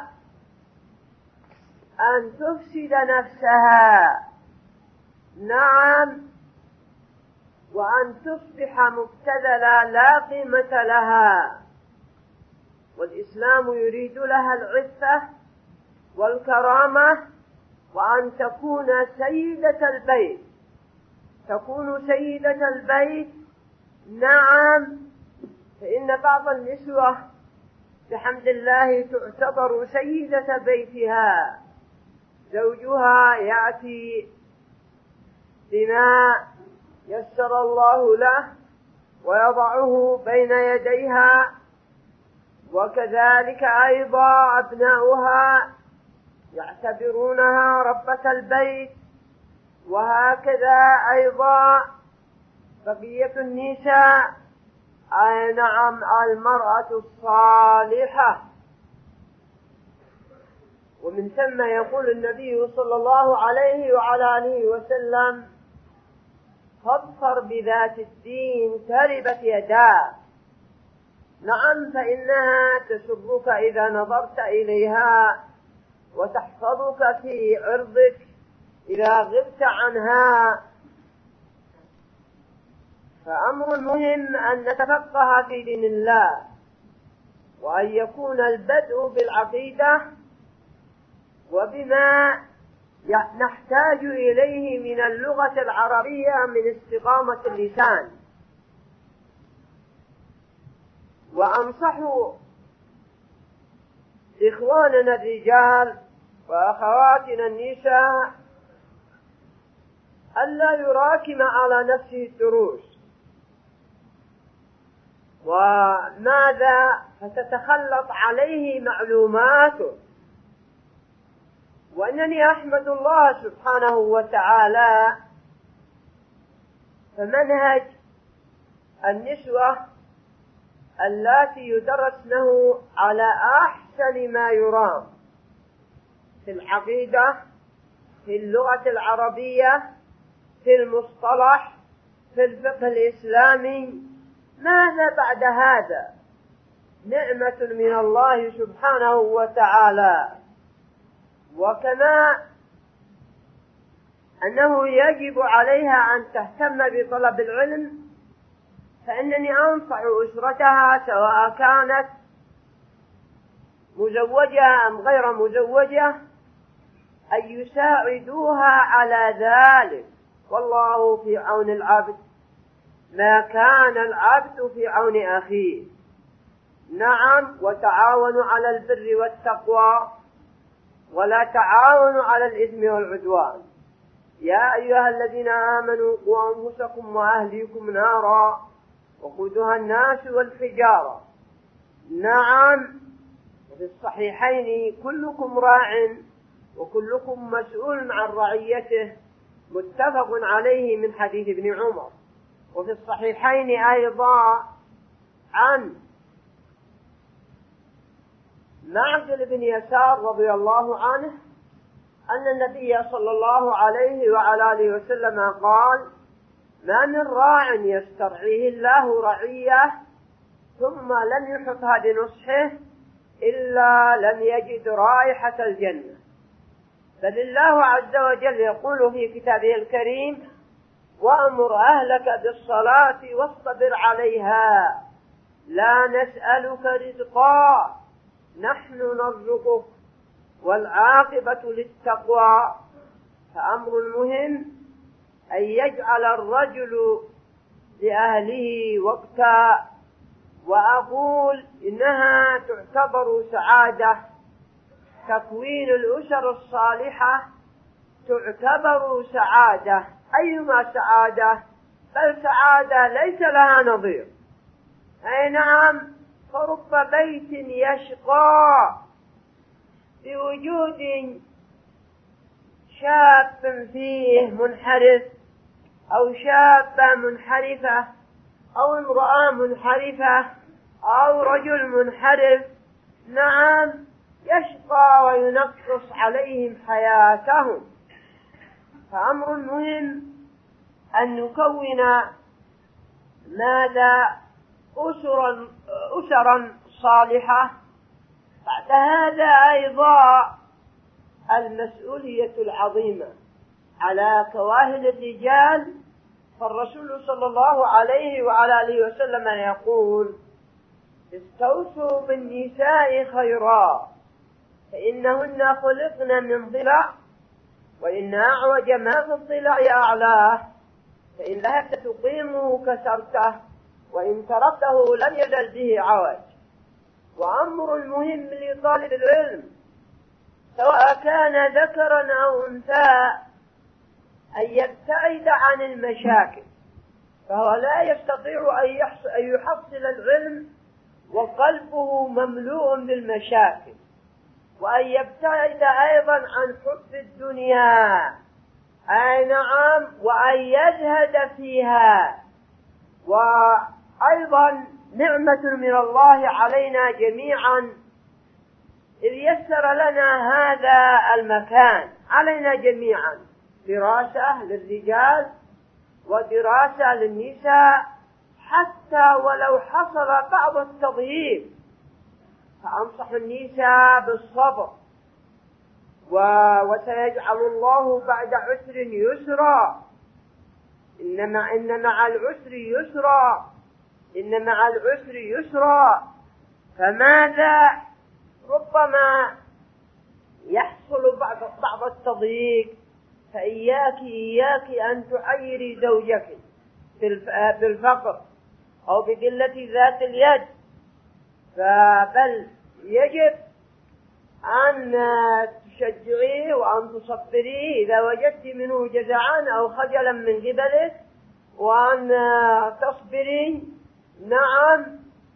أن تفسد نفسها، نعم، وأن تصبح مبتذلة لا قيمة لها. والإسلام يريد لها العفة والكرامة، وأن تكون سيدة البيت، تكون سيدة البيت، نعم. فإن بعض النسوة بحمد الله تعتبر سيدة بيتها، زوجها يأتي بما يسر الله له ويضعه بين يديها، وكذلك أيضا أبناؤها يعتبرونها ربة البيت، وهكذا أيضا بقية النساء، أي نعم المرأة الصالحة. ومن ثم يقول النبي صلى الله عليه وعلى آله وسلم: فاظفر بذات الدين تربت يداك. نعم، فإنها تسرك إذا نظرت إليها، وتحفظك في عرضك إذا غبت عنها. فأمر مهم أن نتفقه في دين الله، وأن يكون البدء بالعقيدة وبما نحتاج إليه من اللغة العربية من استقامة اللسان. وأنصح إخواننا الرجال وأخواتنا النساء ألا يراكم على نفسه الدروس، وماذا فتتخلط عليه معلوماته. وأنني أحمد الله سبحانه وتعالى، فمنهج النسوة اللاتي يدرسنه على أحسن ما يرام في العقيدة، في اللغة العربية، في المصطلح، في الفقه الإسلامي. ماذا بعد هذا؟ نعمة من الله سبحانه وتعالى. وكما أنه يجب عليها أن تهتم بطلب العلم، فإنني أنصح أسرتها سواء كانت مزوجة أم غير مزوجة أن يساعدوها على ذلك. والله في عون العبد ما كان العبد في عون أخيه. نعم، وتعاونوا على البر والتقوى ولا تعاونوا على الإثم والعدوان. يا أيها الذين آمنوا قوا أنفسكم وأهليكم نارا وقودها الناس والحجارة. نعم، وفي الصحيحين كلكم راع وكلكم مسؤول عن رعيته، متفق عليه من حديث ابن عمر. وفي الصحيحين أيضا عن معقل بن يسار رضي الله عنه أن النبي صلى الله عليه وعلى آله وسلم قال: ما من راع يسترعيه الله رعية ثم لم يحطها بنصحه إلا لم يجد رائحة الجنة. بل الله عز وجل يقول في كتابه الكريم: وأمر أهلك بالصلاة واصطبر عليها لا نسألك رزقا نحن نرزقك والعاقبة للتقوى. فأمر المهم أن يجعل الرجل لأهله وقتا. وأقول إنها تعتبر سعادة، تكوين الأسر الصالحة تعتبر سعادة. أيما سعادة؟ بل سعادة ليس لها نظير. أي نعم، فرب بيت يشقى بوجود شاب فيه منحرف أو شابة منحرفة أو امرأة منحرفة أو رجل منحرف. نعم، يشقى وينقص عليهم حياتهم. فأمر مهم أن نكون ماذا؟ أسرا, أسرا صالحة. بعد هذا أيضا المسؤولية العظيمة على كواهل الرجال. فالرسول صلى الله عليه وعلى آله وسلم يقول: استوصوا بالنساء خيرا فإنهن خلقن من ضلع وإن أعوج ما في الضلع أعلاه فإن ذهبت تقيمه كسرته وإن تركته لم يزل به عوج. وأمر المهم لطالب العلم سواء كان ذكرا أو أنثى أن يبتعد عن المشاكل، فهو لا يستطيع أن يحصل العلم وقلبه مملوء بالمشاكل. وأن يبتعد أيضا عن حب الدنيا، أي نعم، وأن يزهد فيها. وأيضا نعمة من الله علينا جميعا إذ يسر لنا هذا المكان علينا جميعا، دراسة للرجال ودراسة للنساء، حتى ولو حصل بعض التضييق فأنصح النساء بالصبر. وسيجعل الله بعد عسر يسرا، إنما إن مع العسر يسرا، إن مع العسر يسرا. فماذا؟ ربما يحصل بعض بعض التضييق، فإياك إياك أن تعيري زوجك بالفقر أو بقلة ذات اليد، فبل يجب أن تشجعيه وأن تصبريه إذا وجدت منه جزعا أو خجلا من قبله، وأن تصبري. نعم،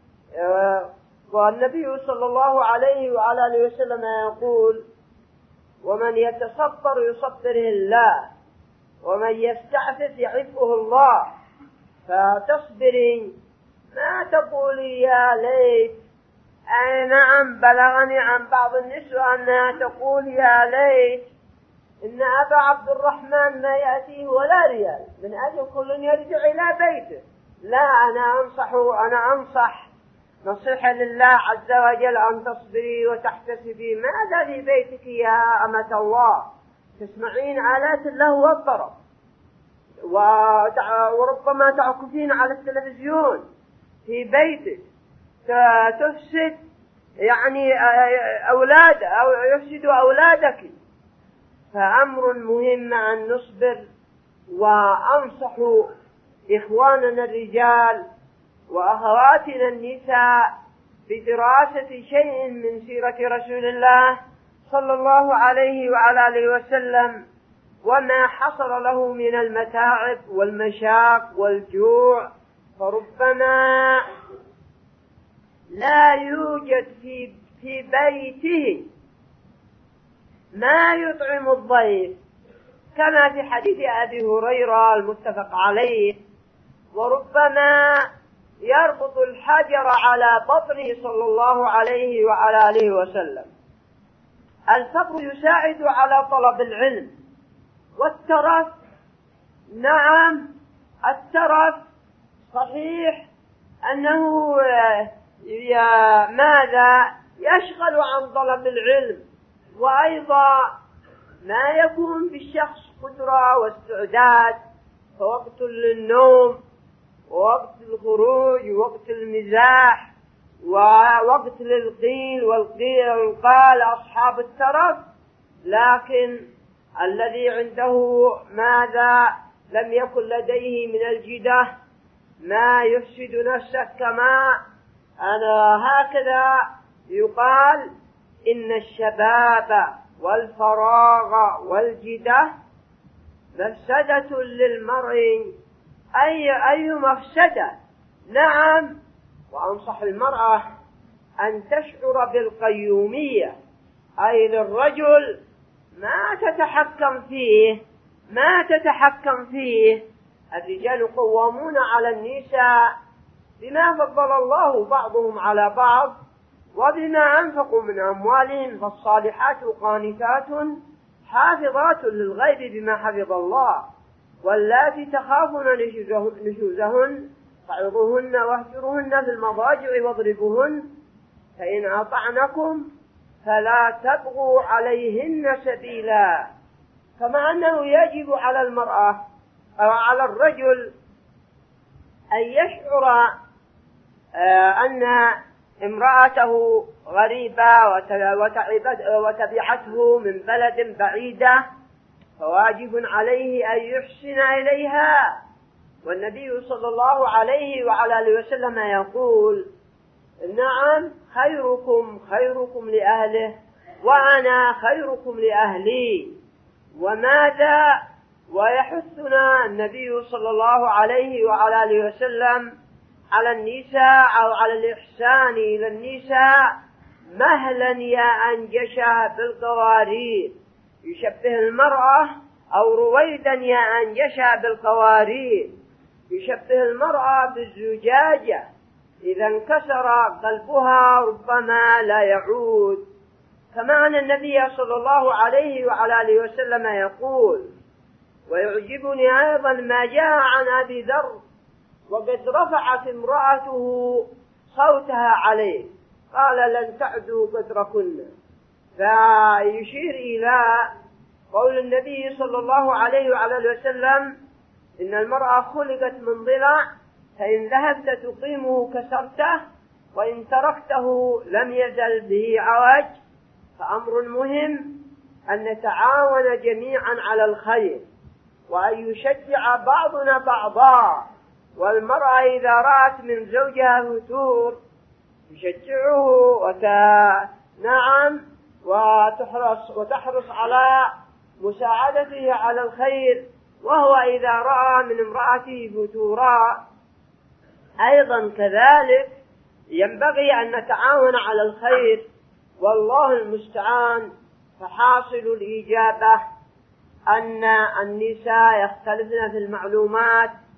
والنبي صلى الله عليه وعلى آله وسلم يقول: ومن يتصبر يصبره الله ومن يستعفف يعفه الله. فتصبرين، ما تقولي يا ليت. أي نعم، بلغني عن بعض النسوة أنها تقول يا ليت إن أبا عبد الرحمن ما يأتيه ولا ريال من أجل كل يرجع إلى بيته. لا، أنا أنصح أنا أنصح نصيحة لله عز وجل أن تصبري وتحتسبي. ماذا في بيتك يا أمة الله؟ تسمعين آلات اللهو والطرب، وربما تعكفين على التلفزيون في بيتك تفسد يعني أولاد أو يفسد أولادك. فأمر مهم أن نصبر. وأنصح إخواننا الرجال وأخواتنا النساء بدراسة شيء من سيرة رسول الله صلى الله عليه وعلى آله وسلم، وما حصل له من المتاعب والمشاق والجوع. فربما لا يوجد في في بيته ما يطعم الضيف، كما في حديث أبي هريرة المتفق عليه. وربما يربط الحجر على بطنه صلى الله عليه وعلى آله وسلم. الفقر يساعد على طلب العلم. والترف، نعم الترف صحيح أنه ماذا يشغل عن طلب العلم، وأيضا ما يكون بالشخص قدرة واستعداد، فوقت للنوم ووقت الخروج ووقت المزاح ووقت للقيل والقيل والقال أصحاب الترف. لكن الذي عنده ماذا لم يكن لديه من الجدة ما يفسد نفسه، كما أنا هكذا يقال إن الشباب والفراغ والجدة مفسدة للمرء. أي أي مفسدة؟ نعم. وأنصح المرأة أن تشعر بالقيومية، أي للرجل ما تتحكم فيه ما تتحكم فيه الرجال قوامون على النساء بما فضل الله بعضهم على بعض وبما أنفقوا من أموالهم، فالصالحات قانتات حافظات للغيب بما حفظ الله. واللاتي تخافون نشوزهن فعظوهن واهجروهن في المضاجع واضربوهن، فإن أطعنكم فلا تبغوا عليهن سبيلا. كما أنه يجب على المرأة أو على الرجل أن يشعر أن امرأته غريبة وتبعته من بلد بعيدة، فواجب عليه أن يحسن إليها. والنبي صلى الله عليه وعلى آله وسلم يقول: نعم، خيركم خيركم لأهله وأنا خيركم لأهلي. وماذا؟ ويحثنا النبي صلى الله عليه وعلى آله وسلم على النساء أو على الإحسان إلى النساء مهلا يا أنجشا بالقوارير، يشبه المرأة أو رويدا يا أنجشا بالقوارير، يشبه المرأة بالزجاجة إذا انكسر قلبها ربما لا يعود. كما أن النبي صلى الله عليه وعلى آله وسلم يقول: ويعجبني أيضا ما جاء عن أبي ذر وقد رفعت امرأته صوتها عليه قال: لن تعدوا قدركن. فيشير إلى قول النبي صلى الله عليه وعلى آله وسلم: إن المرأة خلقت من ضلع، فإن ذهبت تقيمه كسرته وإن تركته لم يزل به عوج. فأمر مهم أن نتعاون جميعا على الخير وأن يشجع بعضنا بعضا. والمرأة إذا رأت من زوجها فتور تشجعه وت... نعم وتحرص وتحرص على مساعدته على الخير. وهو إذا رأى من امرأته فتورا أيضا كذلك ينبغي أن نتعاون على الخير. والله المستعان. فحاصل الإجابة أن النساء يختلفن في المعلومات،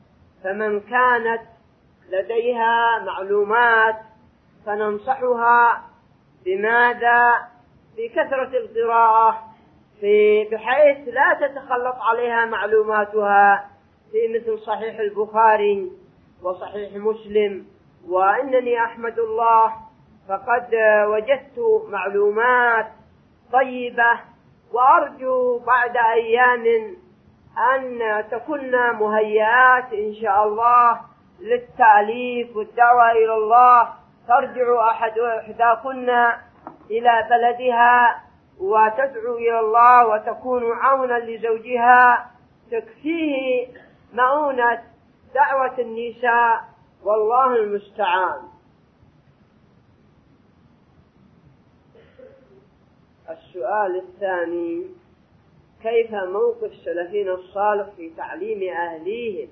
فمن كانت لديها معلومات فننصحها بماذا؟ بكثرة القراءة، في بحيث لا تتخلط عليها معلوماتها في مثل صحيح البخاري وصحيح مسلم. وإنني أحمد الله فقد وجدت معلومات طيبة، وأرجو بعد أيام أن تكون مهيئات إن شاء الله للتأليف والدعوة إلى الله، ترجع أحد إحداكن إلى بلدها وتدعو إلى الله وتكون عونا لزوجها، تكفيه مؤونة دعوة النساء، والله المستعان. السؤال الثاني: كيف موقف سلفنا الصالح في تعليم أهليهم؟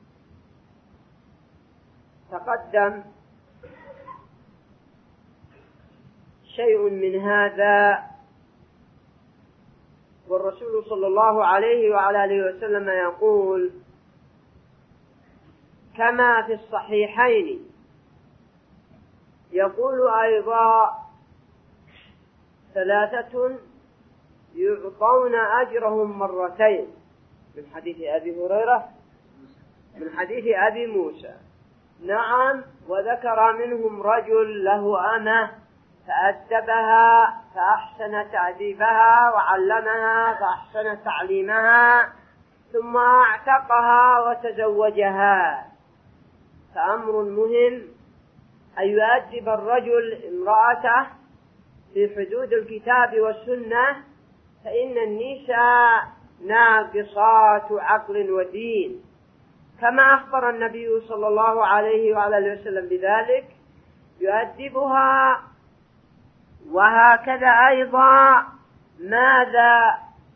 تقدم شيء من هذا، والرسول صلى الله عليه وعلى آله وسلم يقول كما في الصحيحين، يقول أيضا: ثلاثة يعطون أجرهم مرتين، من حديث أبي هريرة من حديث أبي موسى. نعم، وذكر منهم رجل له أمة فأدبها فأحسن تأديبها وعلمها فأحسن تعليمها ثم أعتقها وتزوجها. فأمر مهم أن يؤدب الرجل امرأته في حدود الكتاب والسنة، فإن النساء ناقصات عقل ودين، كما أخبر النبي صلى الله عليه وعلى آله وسلم بذلك، يؤدبها. وهكذا أيضا ماذا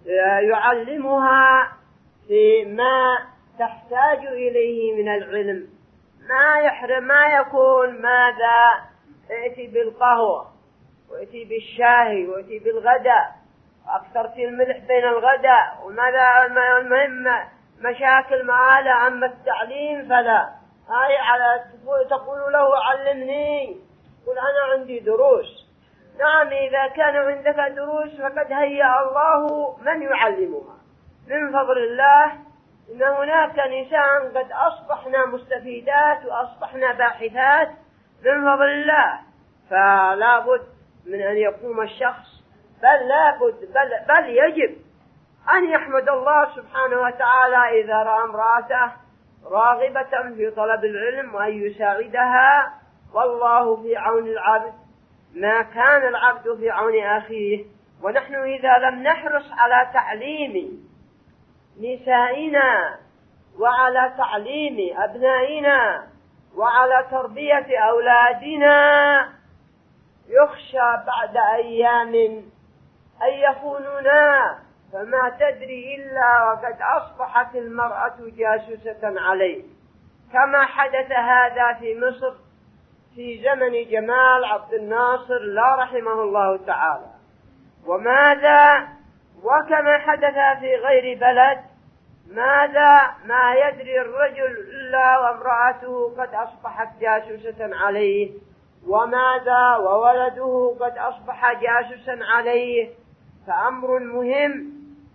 يعلمها فيما تحتاج إليه من العلم، ما يحرم ما يكون ماذا ائتي بالقهوة وائتي بالشاي وائتي بالغداء، أكثر في الملح بين الغداء، وماذا المهم مشاكل معاه. أما التعليم فلا، هاي على تقول له علمني، قل أنا عندي دروس. نعم، إذا كان عندك دروس فقد هيأ الله من يعلمها من فضل الله. إن هناك نساء قد أصبحنا مستفيدات وأصبحنا باحثات من فضل الله، فلا بد من أن يقوم الشخص، بل لا بد بل, بل يجب أن يحمد الله سبحانه وتعالى إذا رأى امرأته راغبة في طلب العلم وأن يساعدها، والله في عون العبد ما كان العبد في عون أخيه. ونحن إذا لم نحرص على تعليم نسائنا وعلى تعليم أبنائنا وعلى تربية أولادنا، يخشى بعد أيام أن يخوننا، فما تدري إلا وقد أصبحت المرأة جاسوسة عليه، كما حدث هذا في مصر في زمن جمال عبد الناصر لا رحمه الله تعالى. وماذا وكما حدث في غير بلد، ماذا ما يدري الرجل إلا وامرأته قد أصبحت جاسوسة عليه، وماذا وولده قد أصبح جاسوسا عليه. فأمر مهم.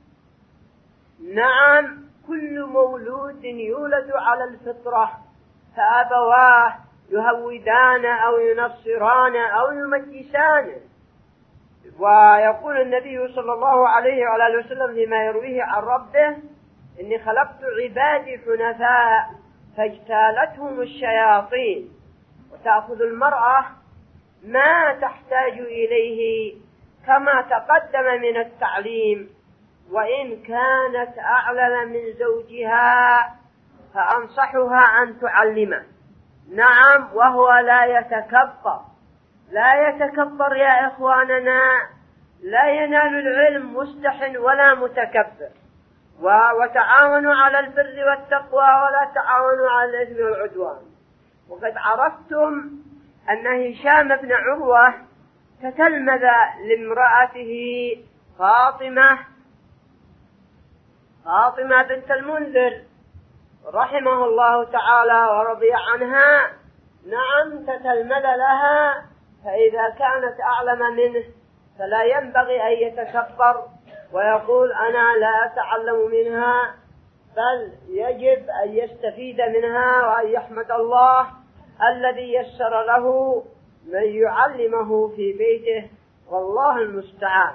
نعم، كل مولود يولد على الفطرة، فأبواه يهودان أو ينصران أو يمجسان. ويقول النبي صلى الله عليه وعلى آله وسلم فيما يرويه عن ربه: إني خلقت عبادي حنفاء فاجتالتهم الشياطين. وتأخذ المرأة ما تحتاج إليه كما تقدم من التعليم، وإن كانت أعلم من زوجها فأنصحها أن تعلمه. نعم، وهو لا يتكبر، لا يتكبر يا إخواننا، لا ينال العلم مستحن ولا متكبر. وتعاونوا على البر والتقوى ولا تعاونوا على الإثم والعدوان. وقد عرفتم أن هشام بن عروة تتلمذ لامرأته فاطمة فاطمة بنت المنذر رحمه الله تعالى ورضي عنها، نعم تتلمذ لها، فإذا كانت أعلم منه فلا ينبغي أن يتكبر ويقول أنا لا أتعلم منها، بل يجب أن يستفيد منها وأن يحمد الله الذي يسر له من يعلمه في بيته، والله المستعان.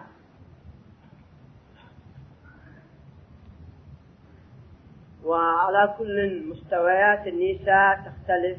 وعلى كل مستويات النساء تختلف.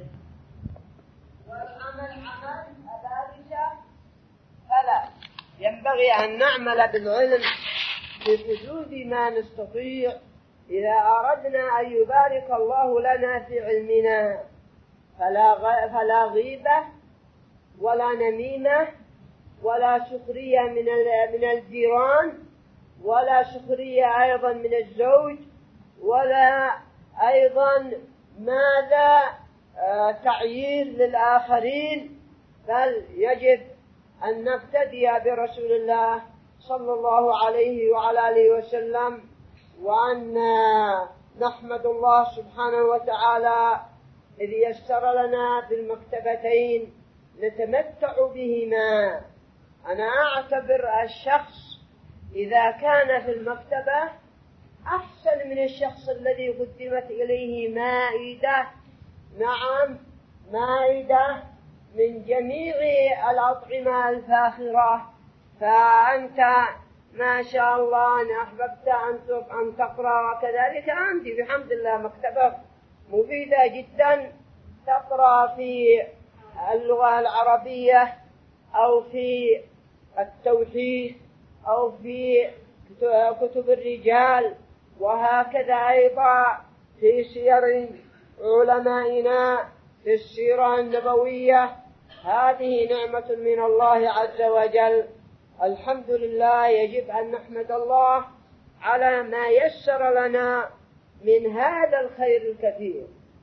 والعمل عمل أبادشة، فلا ينبغي أن نعمل بالعلم بحدود ما نستطيع إذا أردنا أن يبارك الله لنا في علمنا، فلا فلا غيبة ولا نميمة ولا سخرية من من الجيران، ولا سخرية أيضا من الزوج، ولا أيضا ماذا آه تعيير للآخرين، بل يجب أن نقتدي برسول الله صلى الله عليه وعلى آله وسلم، وأن نحمد الله سبحانه وتعالى إذ يسر لنا بالمكتبتين نتمتع بهما. أنا أعتبر الشخص إذا كان في المكتبة أحسن من الشخص الذي قدمت إليه مائدة، نعم مائدة من جميع الأطعمة الفاخرة، فأنت ما شاء الله أن أحببت أن تقرأ، وكذلك أنت بحمد الله مكتبة مفيدة جدا، تقرأ في اللغة العربية أو في التوحيد أو في كتب الرجال، وهكذا أيضا في سير علمائنا في السيرة النبوية. هذه نعمة من الله عز وجل، الحمد لله. يجب أن نحمد الله على ما يسر لنا من هذا الخير الكثير.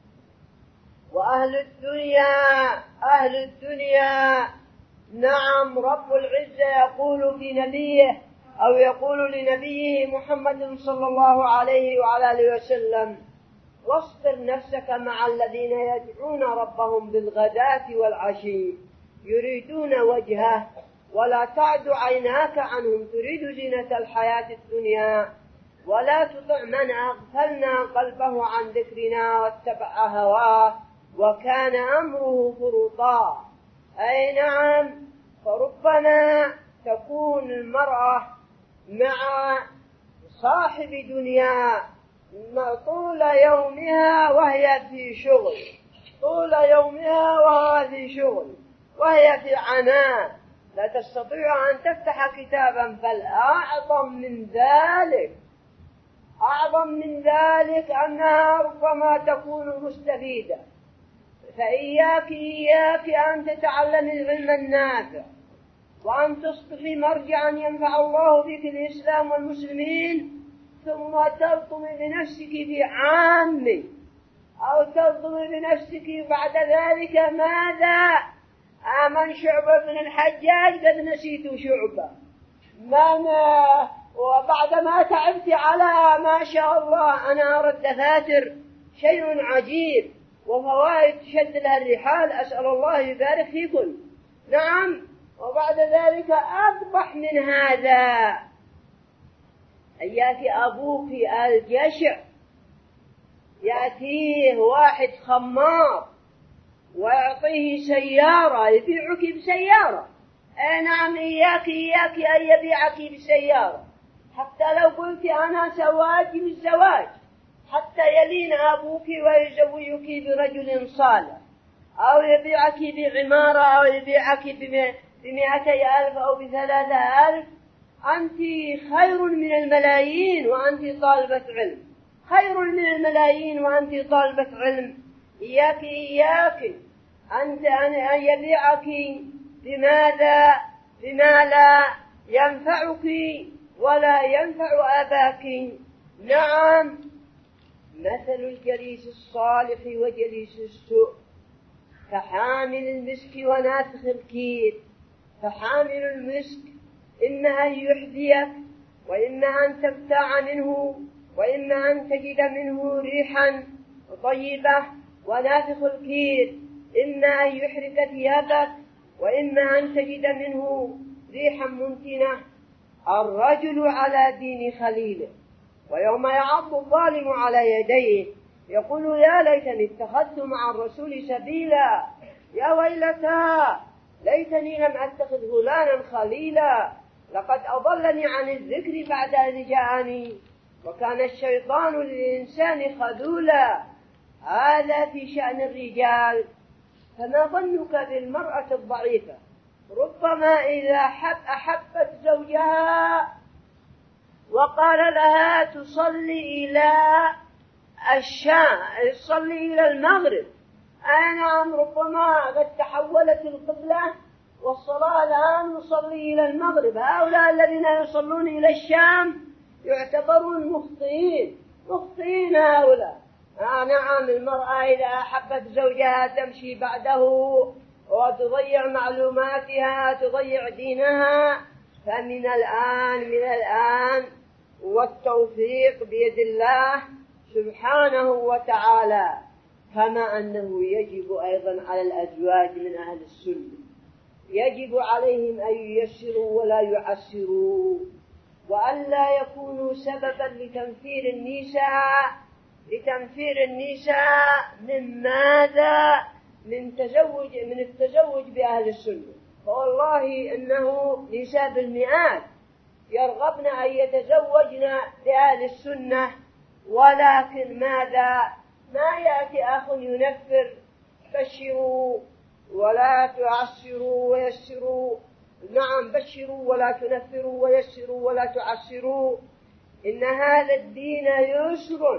وأهل الدنيا أهل الدنيا نعم رب العزة يقول في نبيه أو يقول لنبيه محمد صلى الله عليه وعلى آله وسلم: واصبر نفسك مع الذين يدعون ربهم بالغداة والعشي يريدون وجهه ولا تعد عيناك عنهم تريد زينة الحياة الدنيا ولا تطع من أغفلنا قلبه عن ذكرنا واتبع هواه وكان أمره فرطا. أي نعم، فربما تكون المرأة مع صاحب دنيا طول يومها وهي في شغل، طول يومها وهي في شغل وهي في عناء، لا تستطيع أن تفتح كتابا. بل أعظم من ذلك أعظم من ذلك أنها ربما تكون مستفيدة. فإياك إياك أن تتعلم العلم النافع وأن تصبحي مرجعا ينفع الله بك الإسلام والمسلمين، ثم تلطم بنفسك في عامه أو تلطم بنفسك بعد ذلك ماذا؟ آمن شعبة بن الحجاج قد نسيت شعبة من، وبعد ما تعبت على ما شاء الله أنا أرى الدفاتر شيء عجيب وفوائد تشد لها الرحال، أسأل الله يبارك فيكم. نعم، وبعد ذلك أقبح من هذا، يأتي أبوك الجشع، يأتيه واحد خمار ويعطيه سيارة يبيعك بسيارة. أي نعم، إياك إياك أن يبيعك بسيارة، حتى لو قلت أنا زواج بالزواج، حتى يلين أبوك ويزوجك برجل صالح، أو يبيعك بعمارة، أو يبيعك بمئتي ألف أو بثلاثة ألف. أنت خير من الملايين وأنت طالبة علم، خير من الملايين وأنت طالبة علم. إياك إياك أنت أن يبيعك بماذا؟ بما لا ينفعك ولا ينفع أباك. نعم، مثل الجليس الصالح وجليس السوء كحامل المسك ونافخ الكير. فحامل المسك إما أن يحذيك، وإما أن تبتاع منه، وإما أن تجد منه ريحا طيبة ونافخ الكير، إما أن يحرق ثيابك وإما أن تجد منه ريحا منتنة. الرجل على دين خليله، ويوم يعض الظالم على يديه يقول يا ليتني اتخذت مع الرسول سبيلا، يا ويلتى ليتني لم أتخذ فلانا خليلا، لقد أضلني عن الذكر بعد إذ جاءني، وكان الشيطان للإنسان خذولا. هذا في شأن الرجال. فما ظنك بالمرأة الضعيفة؟ ربما إذا حب أحبت زوجها وقال لها تصلي إلى الشام، تصلي إلى المغرب، أي نعم، ربما قد تحولت القبلة والصلاة الآن نصلي إلى المغرب. هؤلاء الذين يصلون إلى الشام يعتبرون مخطئين، مخطئين هؤلاء. آه نعم، المرأة إذا أحبت زوجها تمشي بعده وتضيع معلوماتها، تضيع دينها. فمن الآن من الآن والتوفيق بيد الله سبحانه وتعالى. كما أنه يجب أيضا على الأزواج من أهل السنة، يجب عليهم أن ييسروا ولا يعسروا، وألا يكونوا سببا لتنفير النساء لتنفير النساء من ماذا؟ من تزوج من التزوج بأهل السنة. فوالله إنه نساء بالمئات يرغبن أن يتزوجن بأهل السنة، ولكن ماذا؟ ما يأتي أخ ينفر، بشروا ولا تعسروا ويسروا. نعم، بشروا ولا تنفروا ويسروا ولا تعسروا. إن هذا الدين يسر،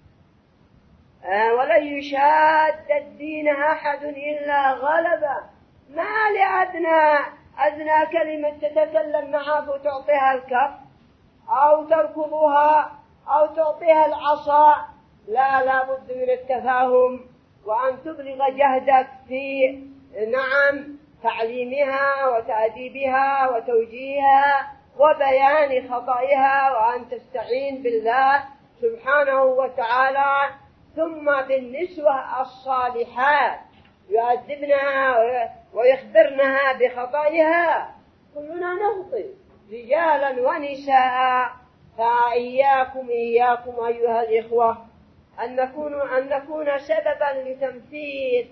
آه ولن يشاد الدين أحد إلا غلبه. ما لأدنى أدنى كلمة تتكلم معها وتعطيها الكف أو تركضها أو تعطيها العصا. لا لا بد من التفاهم، وأن تبلغ جهدك في نعم تعليمها وتأديبها وتوجيهها وبيان خطئها، وأن تستعين بالله سبحانه وتعالى. ثم بالنسوة الصالحات يؤدبنها ويخبرنها بخطئها. كلنا نخطئ رجالا ونساء، فإياكم إياكم أيها الإخوة أن نكون أن نكون سببا لتنفير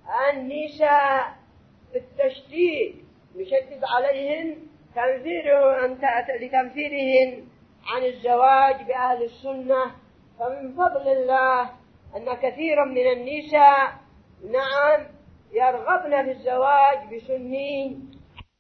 النساء بالتشديد، نشدد عليهن تنفيره أن لتنفيرهن عن الزواج بأهل السنة. فمن فضل الله أن كثيرا من النساء نعم يرغبن في الزواج بسنين.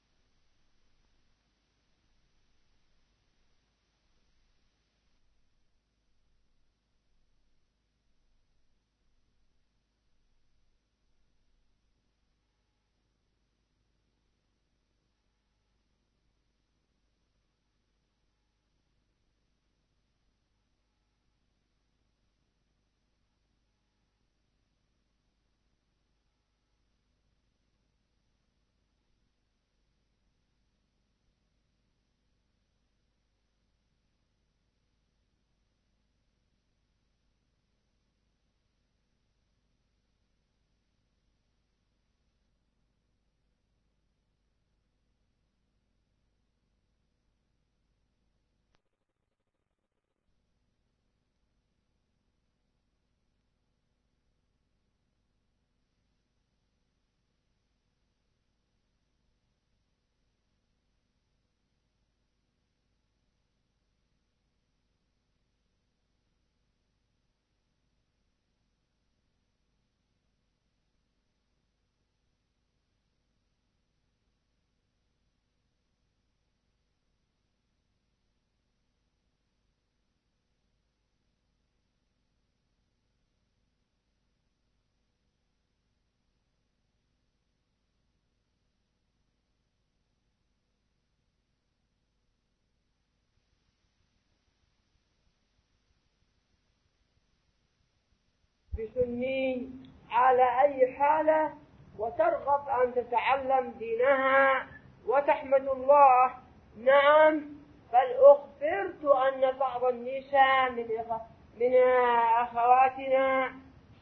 بسنين على أي حالة، وترغب أن تتعلم دينها وتحمد الله. نعم، بل أخبرت أن بعض النساء من من أخواتنا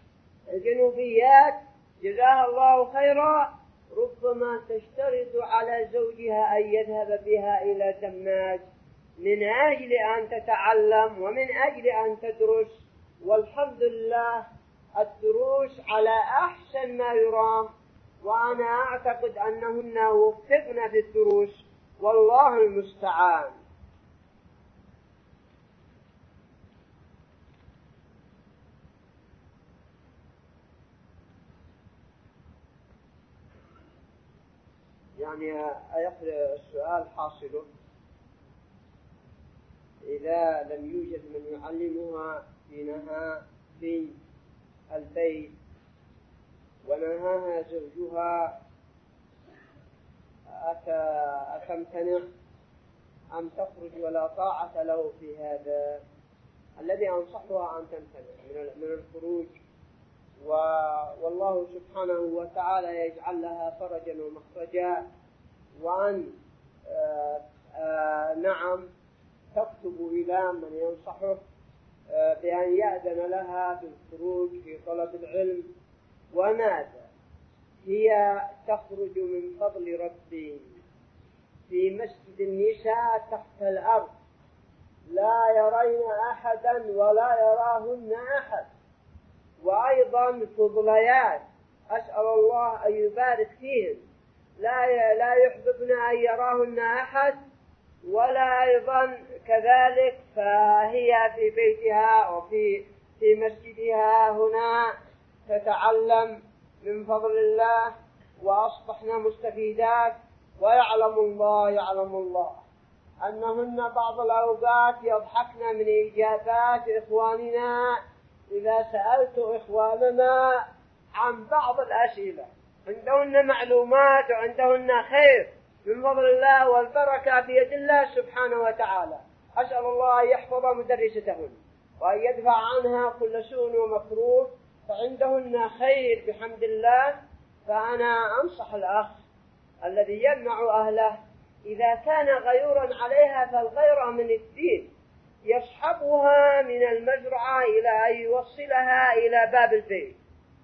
الجنوبيات جزاها الله خيرا ربما تشترط على زوجها أن يذهب بها إلى دماج من أجل أن تتعلم ومن أجل أن تدرس، والحمد لله الدروس على أحسن ما يرام، وأنا أعتقد أنهن وفقن في الدروس والله المستعان. يعني السؤال حاصله إذا لم يوجد من يعلمها دينها في البيت ونهاها زوجها أتمتنع أم تخرج ولا طاعة له في هذا؟ الذي أنصحها أن تمتنع من الخروج، والله سبحانه وتعالى يجعل لها فرجا ومخرجا، وأن آآ آآ نعم تكتب إلى من ينصحه بأن يأذن لها في الخروج في طلب العلم. وماذا هي تخرج من فضل ربي في مسجد النساء تحت الأرض، لا يرين أحدا ولا يراهن أحد، وأيضا فضليات أسأل الله أن يبارك فيهن، لا لا يحببن أن يراهن أحد، ولا أيضا كذلك فهي في بيتها وفي في مسجدها هنا تتعلم من فضل الله، وأصبحنا مستفيدات. ويعلم الله يعلم الله أنهن بعض الأوقات يضحكن من إجابات إخواننا إذا سألت إخواننا عن بعض الأسئلة، عندهن معلومات وعندهن خير من فضل الله، والبركة بيد الله سبحانه وتعالى. أسأل الله أن يحفظ مدرستهن وأن يدفع عنها كل سوء ومكروه، فعندهن خير بحمد الله. فأنا أنصح الأخ الذي يمنع أهله إذا كان غيورا عليها فالغير من الدين، يصحبها من المزرعة إلى أن يوصلها إلى باب البيت،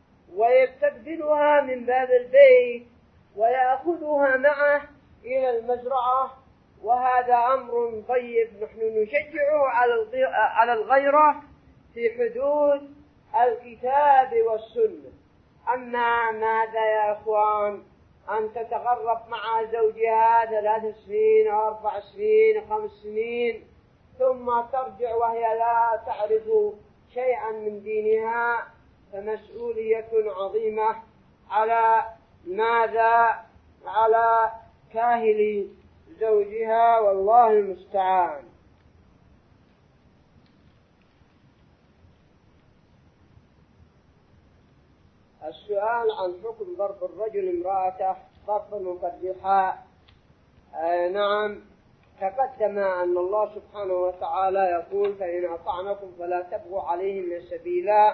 ويستقبلها من باب البيت ويأخذها معه إلى المزرعة، وهذا أمر طيب. نحن نشجعه على الغيرة في حدود الكتاب والسنة. أما ماذا يا أخوان أن تتغرب مع زوجها ثلاث سنين أو أربع سنين أو خمس سنين ثم ترجع وهي لا تعرف شيئا من دينها، فمسؤولية عظيمة على ماذا؟ على كاهل زوجها، والله المستعان. السؤال عن حكم ضرب الرجل امرأته ضربا مبرحا. آه نعم، تقدم أن الله سبحانه وتعالى يقول: فإن أطعنكم فلا تبغوا عليهن سبيلا.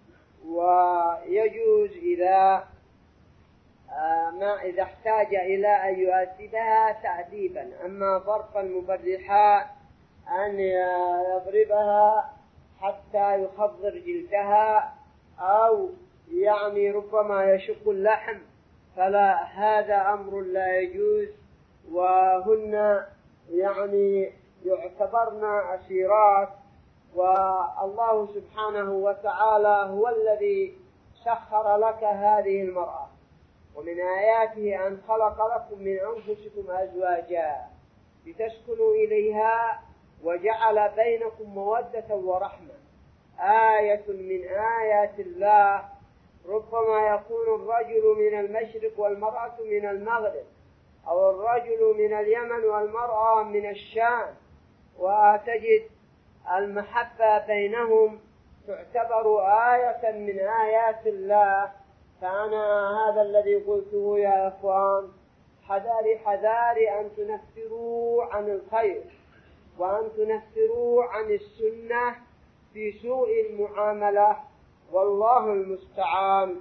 ويجوز إذا آه ما إذا احتاج إلى أن يؤدبها تأديبا. أما ضربا مبرحا أن يضربها حتى يخضر جلدها أو يعني ربما يشق اللحم، فلا، هذا أمر لا يجوز. وهن يعني يعتبرن أسيرات، والله سبحانه وتعالى هو الذي سخر لك هذه المرأة. ومن آياته أن خلق لكم من أنفسكم أزواجا لتسكنوا إليها وجعل بينكم مودة ورحمة. آية من آيات الله. ربما يكون الرجل من المشرق والمرأة من المغرب، أو الرجل من اليمن والمرأة من الشام، وتجد المحبة بينهم تعتبر آية من آيات الله. فأنا هذا الذي قلته يا إخوان، حذاري حذاري أن تنفروا عن الخير وأن تنفروا عن السنة في سوء المعاملة، والله المستعان.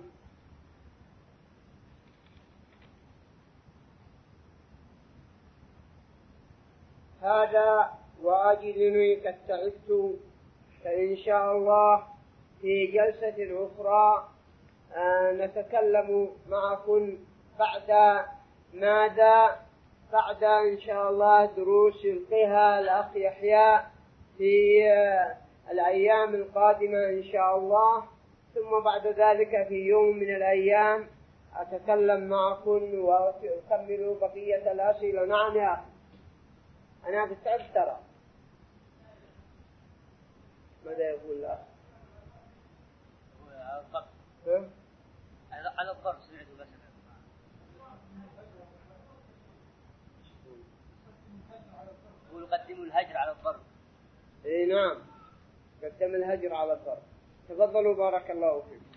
هذا وأجدني قد تعبت، فإن شاء الله في جلسة أخرى آه نتكلم معكم بعد ماذا؟ بعد إن شاء الله دروس يلقيها الأخ يحيى في آه الأيام القادمة إن شاء الله، ثم بعد ذلك في يوم من الأيام أتكلم معكم وأكمل بقية الأسئلة. نعم يا أخي، أنا بتعب ترى. ماذا يقول الأخ؟ على الضرب. على الضرب سمعته بس. يقول قدموا الهجر على الضرب. إيه نعم، قدم الهجر على الضرب. تفضلوا بارك الله فيكم.